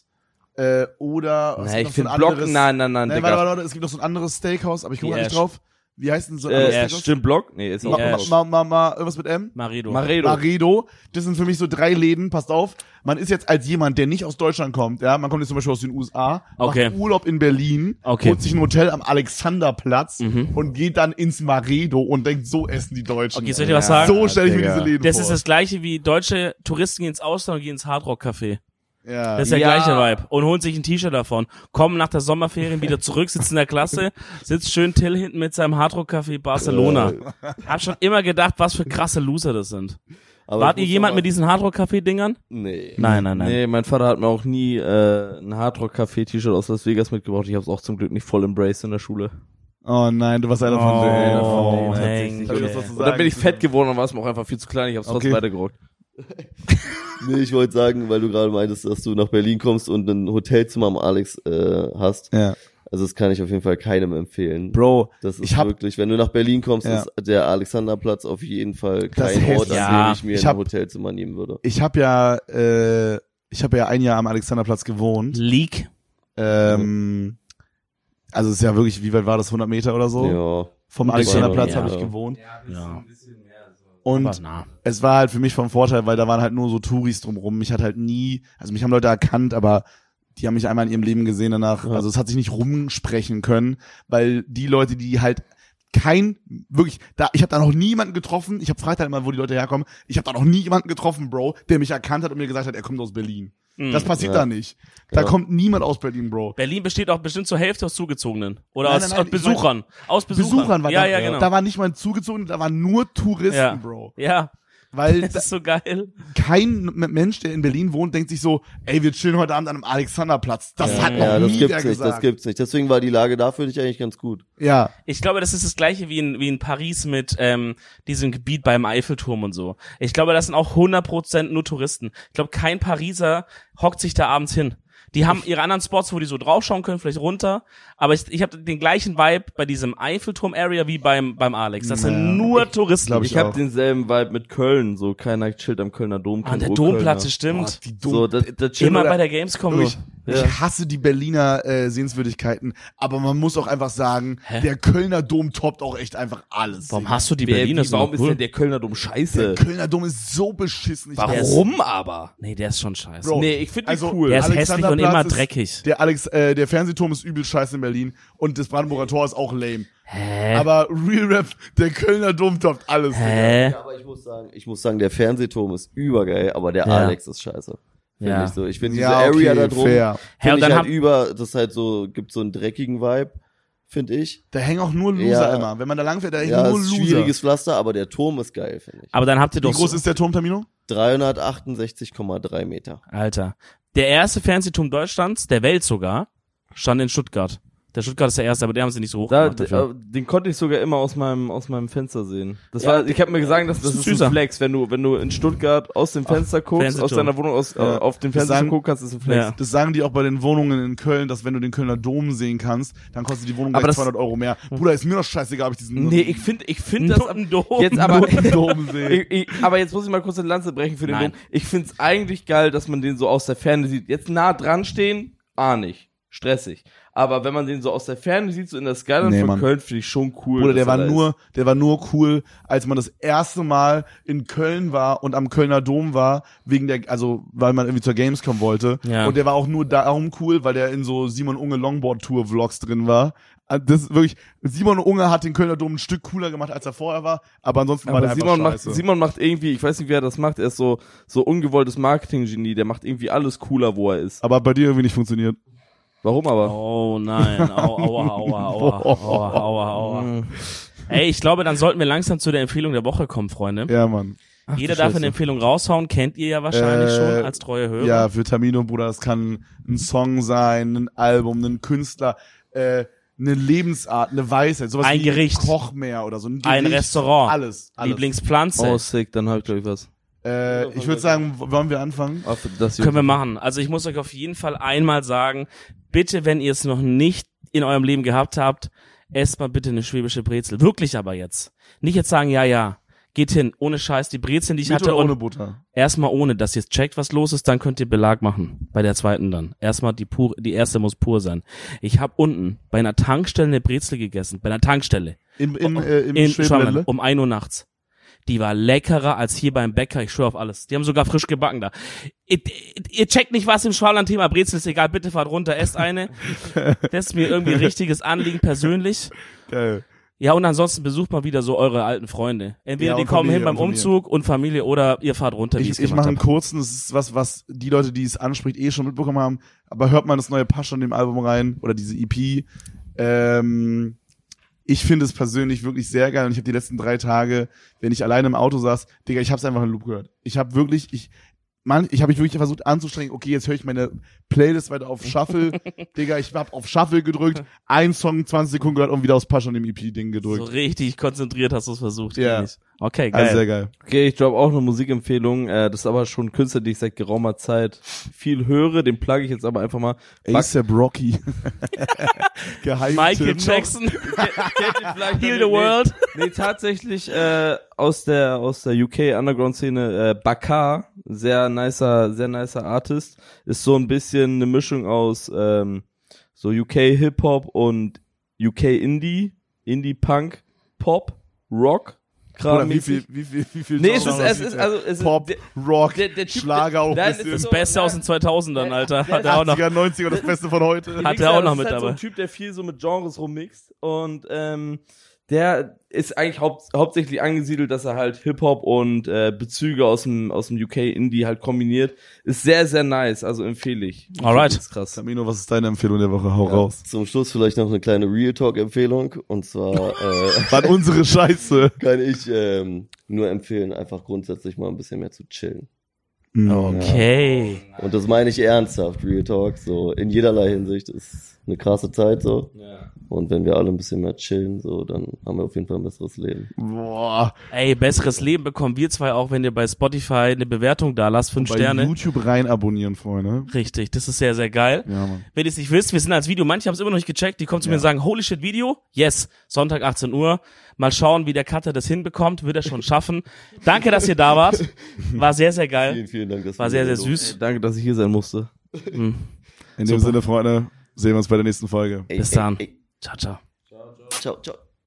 oder, was Nee, gibt ich noch so finde ein Block, anderes- nein, Nein, Digga. warte, es gibt noch so ein anderes Steakhouse, aber ich komme Die nicht Ash. drauf. Wie heißt denn so ein anderes Steakhouse? Stimmt, Block? Nee, ist auch Ash. Irgendwas mit M? Marido. Maredo. Maredo. Das sind für mich so 3 Läden, passt auf. Man ist jetzt als jemand, der nicht aus Deutschland kommt, ja, man kommt jetzt zum Beispiel aus den USA, Okay. macht Urlaub in Berlin, Okay. holt sich ein Hotel am Alexanderplatz und geht dann ins Maredo und denkt, so essen die Deutschen. Okay, soll ich dir was sagen? So stelle ich mir Digga. diese Läden Das vor. ist das gleiche wie deutsche Touristen gehen ins Ausland und gehen ins Hardrock-Café. ja. Das ist der Ja. gleiche Vibe. Und holen sich ein T-Shirt davon. Kommen nach der Sommerferien wieder zurück, sitzen in der Klasse, sitzt schön Till hinten mit seinem Hardrock-Café Barcelona. Hab schon immer gedacht, was für krasse Loser das sind. Aber Wart ich ihr muss jemand aber- mit diesen Hardrock-Café-Dingern? Nee. Nein. Nee, mein Vater hat mir auch nie ein Hardrock-Café-T-Shirt aus Las Vegas mitgebracht. Ich habe es auch zum Glück nicht voll embraced in der Schule. Oh nein, du warst einer von denen. Oh, Tatsächlich. Henke. Hab ich das was zu Und dann sagen? bin ich fett geworden und war es mir auch einfach viel zu klein. Ich habe es trotzdem Okay. weitergerockt. Nee, ich wollte sagen, weil du gerade meintest, dass du nach Berlin kommst und ein Hotelzimmer am Alex hast. Ja. Also das kann ich auf jeden Fall keinem empfehlen. Bro, Das ist ich hab, wirklich, wenn du nach Berlin kommst, Ja. ist der Alexanderplatz auf jeden Fall Das kein heißt, Ort, an ja, dem ich mir ich ein hab- Hotelzimmer nehmen würde. ich habe ja ein Jahr am Alexanderplatz gewohnt. Leak. Also es ist ja wirklich, wie weit war das, 100 Meter oder so? Ja. Vom Ein bisschen, Alexanderplatz ja. habe ich gewohnt. Ja. Und Aber na. es war halt für mich vom Vorteil, weil da waren halt nur so Touris drumrum. Mich hat halt nie, also mich haben Leute erkannt, aber die haben mich einmal in ihrem Leben gesehen danach. Ja. Also es hat sich nicht rumsprechen können, weil die Leute, die halt ich habe da noch niemanden getroffen. Ich habe fragt halt immer, wo die Leute herkommen. Ich habe da noch nie jemanden getroffen, Bro, der mich erkannt hat und mir gesagt hat, er kommt aus Berlin. Das passiert Ja. da nicht. Da Ja. kommt niemand aus Berlin, Bro. Berlin besteht auch bestimmt zur Hälfte aus Zugezogenen. Oder Nein, aus, nein, aus ich Besuchern. Aus Besuchern. war ja, da, ja, genau. da war nicht mal zugezogen, da waren nur Touristen, Ja. Bro. Ja, Weil das ist so geil. kein Mensch, der in Berlin wohnt, denkt sich so, ey, wir chillen heute Abend an einem Alexanderplatz. Das hat noch Ja, das nie gibt's wer nicht, gesagt. das gibt's nicht. Deswegen war die Lage da für dich eigentlich ganz gut. Ja, Ich glaube, das ist das gleiche wie in Paris mit diesem Gebiet beim Eiffelturm und so. Ich glaube, das sind auch 100% nur Touristen. Ich glaube, kein Pariser hockt sich da abends hin. Die haben ihre anderen Spots, wo die so draufschauen können, vielleicht runter. Aber ich habe den gleichen Vibe bei diesem Eiffelturm-Area wie beim Alex. Das sind nur Touristen. glaub Ich habe auch. denselben Vibe mit Köln, so keiner chillt am Kölner Dom. An der Urkölner. Domplatte, stimmt. die So, da chillen Immer oder- bei der Gamescom nur. Wirklich, ich hasse die Berliner Sehenswürdigkeiten, aber man muss auch einfach sagen, der Kölner Dom toppt auch echt einfach alles. Warum hast du die Wer- Berliner wie, so warum ist cool? denn der Kölner Dom scheiße? Der Kölner Dom ist so beschissen. Ich Warum aber? Nee, der ist schon scheiße. Bro, Nee, ich finde die also, cool. Der ist hässlich und immer Alexanderplatz ist- dreckig. Der Fernsehturm ist übel scheiße in Berlin und das Brandenburger Tor ist auch lame. Hä? Aber Real Rap, der Kölner Dom toppt alles. Hä? Ja, aber ich muss sagen, der Fernsehturm ist übergeil, aber der Ja. Alex ist scheiße. Finde Ja. ich so. Ich finde diese Ja, Area okay, da drum, fair. Ja, und finde ich dann halt haben- das ist halt so, gibt so einen dreckigen Vibe, finde ich. Da hängen auch nur Loser Ja. immer. Wenn man da langfährt, da hängen Ja, nur ist Loser. schwieriges Pflaster, aber der Turm ist geil, finde ich. Aber dann habt ihr Wie doch groß so, ist der Turm, Tamino? 368,3 Meter. Alter. Der erste Fernsehturm Deutschlands, der Welt sogar, stand in Stuttgart. Der Stuttgart ist der erste, aber den haben sie nicht so hoch Da, gemacht dafür. den konnte ich sogar immer aus meinem Fenster sehen. Das war, ich habe mir gesagt, das ist süßer. ein Flex, wenn du in Stuttgart aus dem Fenster guckst, aus Fernsehturm. deiner Wohnung auf den Fenster sagen- guckst, kannst ist ein Flex. Ja. Das sagen die auch bei den Wohnungen in Köln, dass wenn du den Kölner Dom sehen kannst, dann kostet die Wohnung Aber gleich das- 200 Euro mehr. Bruder, ist mir doch scheißegal, ob ich diesen Nee, ich finde das Nur ein Dom. jetzt aber Dom sehe. aber jetzt muss ich mal kurz eine Lanze brechen für den Nein. Dom. Ich find's eigentlich geil, dass man den so aus der Ferne sieht. Jetzt nah dran stehen, nicht. Stressig. Aber wenn man den so aus der Ferne sieht, so in der Skyline Nee, von Mann. Köln, finde ich schon cool. Bruder, dass der er war da nur cool, als man das erste Mal in Köln war und am Kölner Dom war, weil man irgendwie zur Gamescom wollte. Ja. Und der war auch nur darum cool, weil der in so Simon Unge Longboard Tour Vlogs drin war. Das ist wirklich, Simon Unge hat den Kölner Dom ein Stück cooler gemacht, als er vorher war, aber ansonsten war Aber der Simon einfach scheiße. Simon macht irgendwie, ich weiß nicht, wie er das macht, er ist so ungewolltes Marketing-Genie, der macht irgendwie alles cooler, wo er ist. aber bei dir irgendwie nicht funktioniert. Warum aber? Oh nein, aua. Ey, ich glaube, dann sollten wir langsam zu der Empfehlung der Woche kommen, Freunde. Ja, Mann. Jeder darf eine Empfehlung raushauen, kennt ihr ja wahrscheinlich schon als treue Hörer. Ja, für Tamino, Bruder, das kann ein Song sein, ein Album, ein Künstler, eine Lebensart, eine Weisheit, sowas Ein wie Gericht. Kochmeer oder so. Ein Ein Gericht, Restaurant. Alles. Lieblingspflanze. Oh, sick, dann hab ich gleich was. Ich würde sagen, wollen wir anfangen? Können wir machen. Also ich muss euch auf jeden Fall einmal sagen, bitte, wenn ihr es noch nicht in eurem Leben gehabt habt, esst mal bitte eine schwäbische Brezel. Wirklich aber jetzt. Nicht jetzt sagen, ja. Geht hin, ohne Scheiß, die Brezeln, die ich Mit hatte. oder ohne Und Butter? erstmal ohne, dass ihr checkt, was los ist, dann könnt ihr Belag machen. Bei der zweiten dann. Erstmal die erste muss pur sein. Ich habe unten bei einer Tankstelle eine Brezel gegessen. Bei einer Tankstelle. Im In Schwäbenländle? Schwabenland, um 1 Uhr nachts. Die war leckerer als hier beim Bäcker, ich schwöre auf alles. Die haben sogar frisch gebacken da. Ihr checkt nicht, was im Schwabenland-Thema Brezel ist, egal, bitte fahrt runter, esst eine. Das ist mir irgendwie ein richtiges Anliegen persönlich. Geil. Ja, und ansonsten besucht mal wieder so eure alten Freunde. Entweder Ja, die und kommen Familie, hin beim und Familie. Umzug und Familie oder ihr fahrt runter, wie Ich gemacht mache einen hab. kurzen, das ist was die Leute, die es anspricht, schon mitbekommen haben. Aber hört mal das neue Pascha in dem Album rein oder diese EP. Ich finde es persönlich wirklich sehr geil und ich habe die letzten 3 Tage, wenn ich alleine im Auto saß, Digga, ich hab's einfach in Loop gehört. Ich habe wirklich, ich habe mich wirklich versucht anzustrengen, okay, jetzt höre ich meine Playlist weiter auf Shuffle. Digga, ich habe auf Shuffle gedrückt, ein Song 20 Sekunden gehört und wieder aufs Pasch und dem EP-Ding gedrückt. So richtig konzentriert hast du es versucht. Ja. Okay, geil. Also sehr geil. Okay, ich droppe auch eine Musikempfehlung. Das ist aber schon ein Künstler, den ich seit geraumer Zeit viel höre. Den plugge ich jetzt aber einfach mal. A$AP Rocky. Michael Jackson. Heal the World. Nee, tatsächlich aus der UK Underground-Szene Bakar, sehr nicer Artist. Ist so ein bisschen eine Mischung aus so UK Hip-Hop und UK Indie-Punk, Pop, Rock. Oder wie viel Nee, es ist Pop, Rock, der Typ, Schlager auch nein, ein es bisschen. ist Das Beste aus den 2000ern, Alter. Hat er auch noch. 80er, 90er, das Beste von heute. Hat er auch noch das mit ist halt so dabei. ein Typ, der viel so mit Genres rummixt und der ist eigentlich hauptsächlich angesiedelt, dass er halt Hip-Hop und Bezüge aus dem UK Indie halt kombiniert. Ist sehr, sehr nice, also empfehle ich. Alright. Das ist krass. Samino, was ist deine Empfehlung der Woche? Hau raus. Zum Schluss vielleicht noch eine kleine Real Talk-Empfehlung. Und zwar War unsere Scheiße. kann ich nur empfehlen, einfach grundsätzlich mal ein bisschen mehr zu chillen. Okay. Und das meine ich ernsthaft, Real Talk, so in jederlei Hinsicht ist eine krasse Zeit so. Ja. Und wenn wir alle ein bisschen mehr chillen, so, dann haben wir auf jeden Fall ein besseres Leben. Boah. Ey, besseres Leben bekommen wir zwei auch, wenn ihr bei Spotify eine Bewertung da lasst, 5 Bei Sterne. YouTube rein abonnieren, Freunde. Richtig, das ist sehr, sehr geil. Ja, Mann. Wenn ihr es nicht wisst, wir sind als Video, manche haben es immer noch nicht gecheckt, die kommen zu mir und sagen, holy shit, Video? Yes, Sonntag 18 Uhr. Mal schauen, wie der Cutter das hinbekommt, wird er schon schaffen. Danke, dass ihr da wart. War sehr, sehr geil. Vielen, vielen Dank. dass War du sehr, hier sehr bist. süß. Danke, dass ich hier sein musste. Mhm. In dem Sinne, Freunde, sehen wir uns bei der nächsten Folge. Bis dann. Ciao, ciao. Ciao, ciao.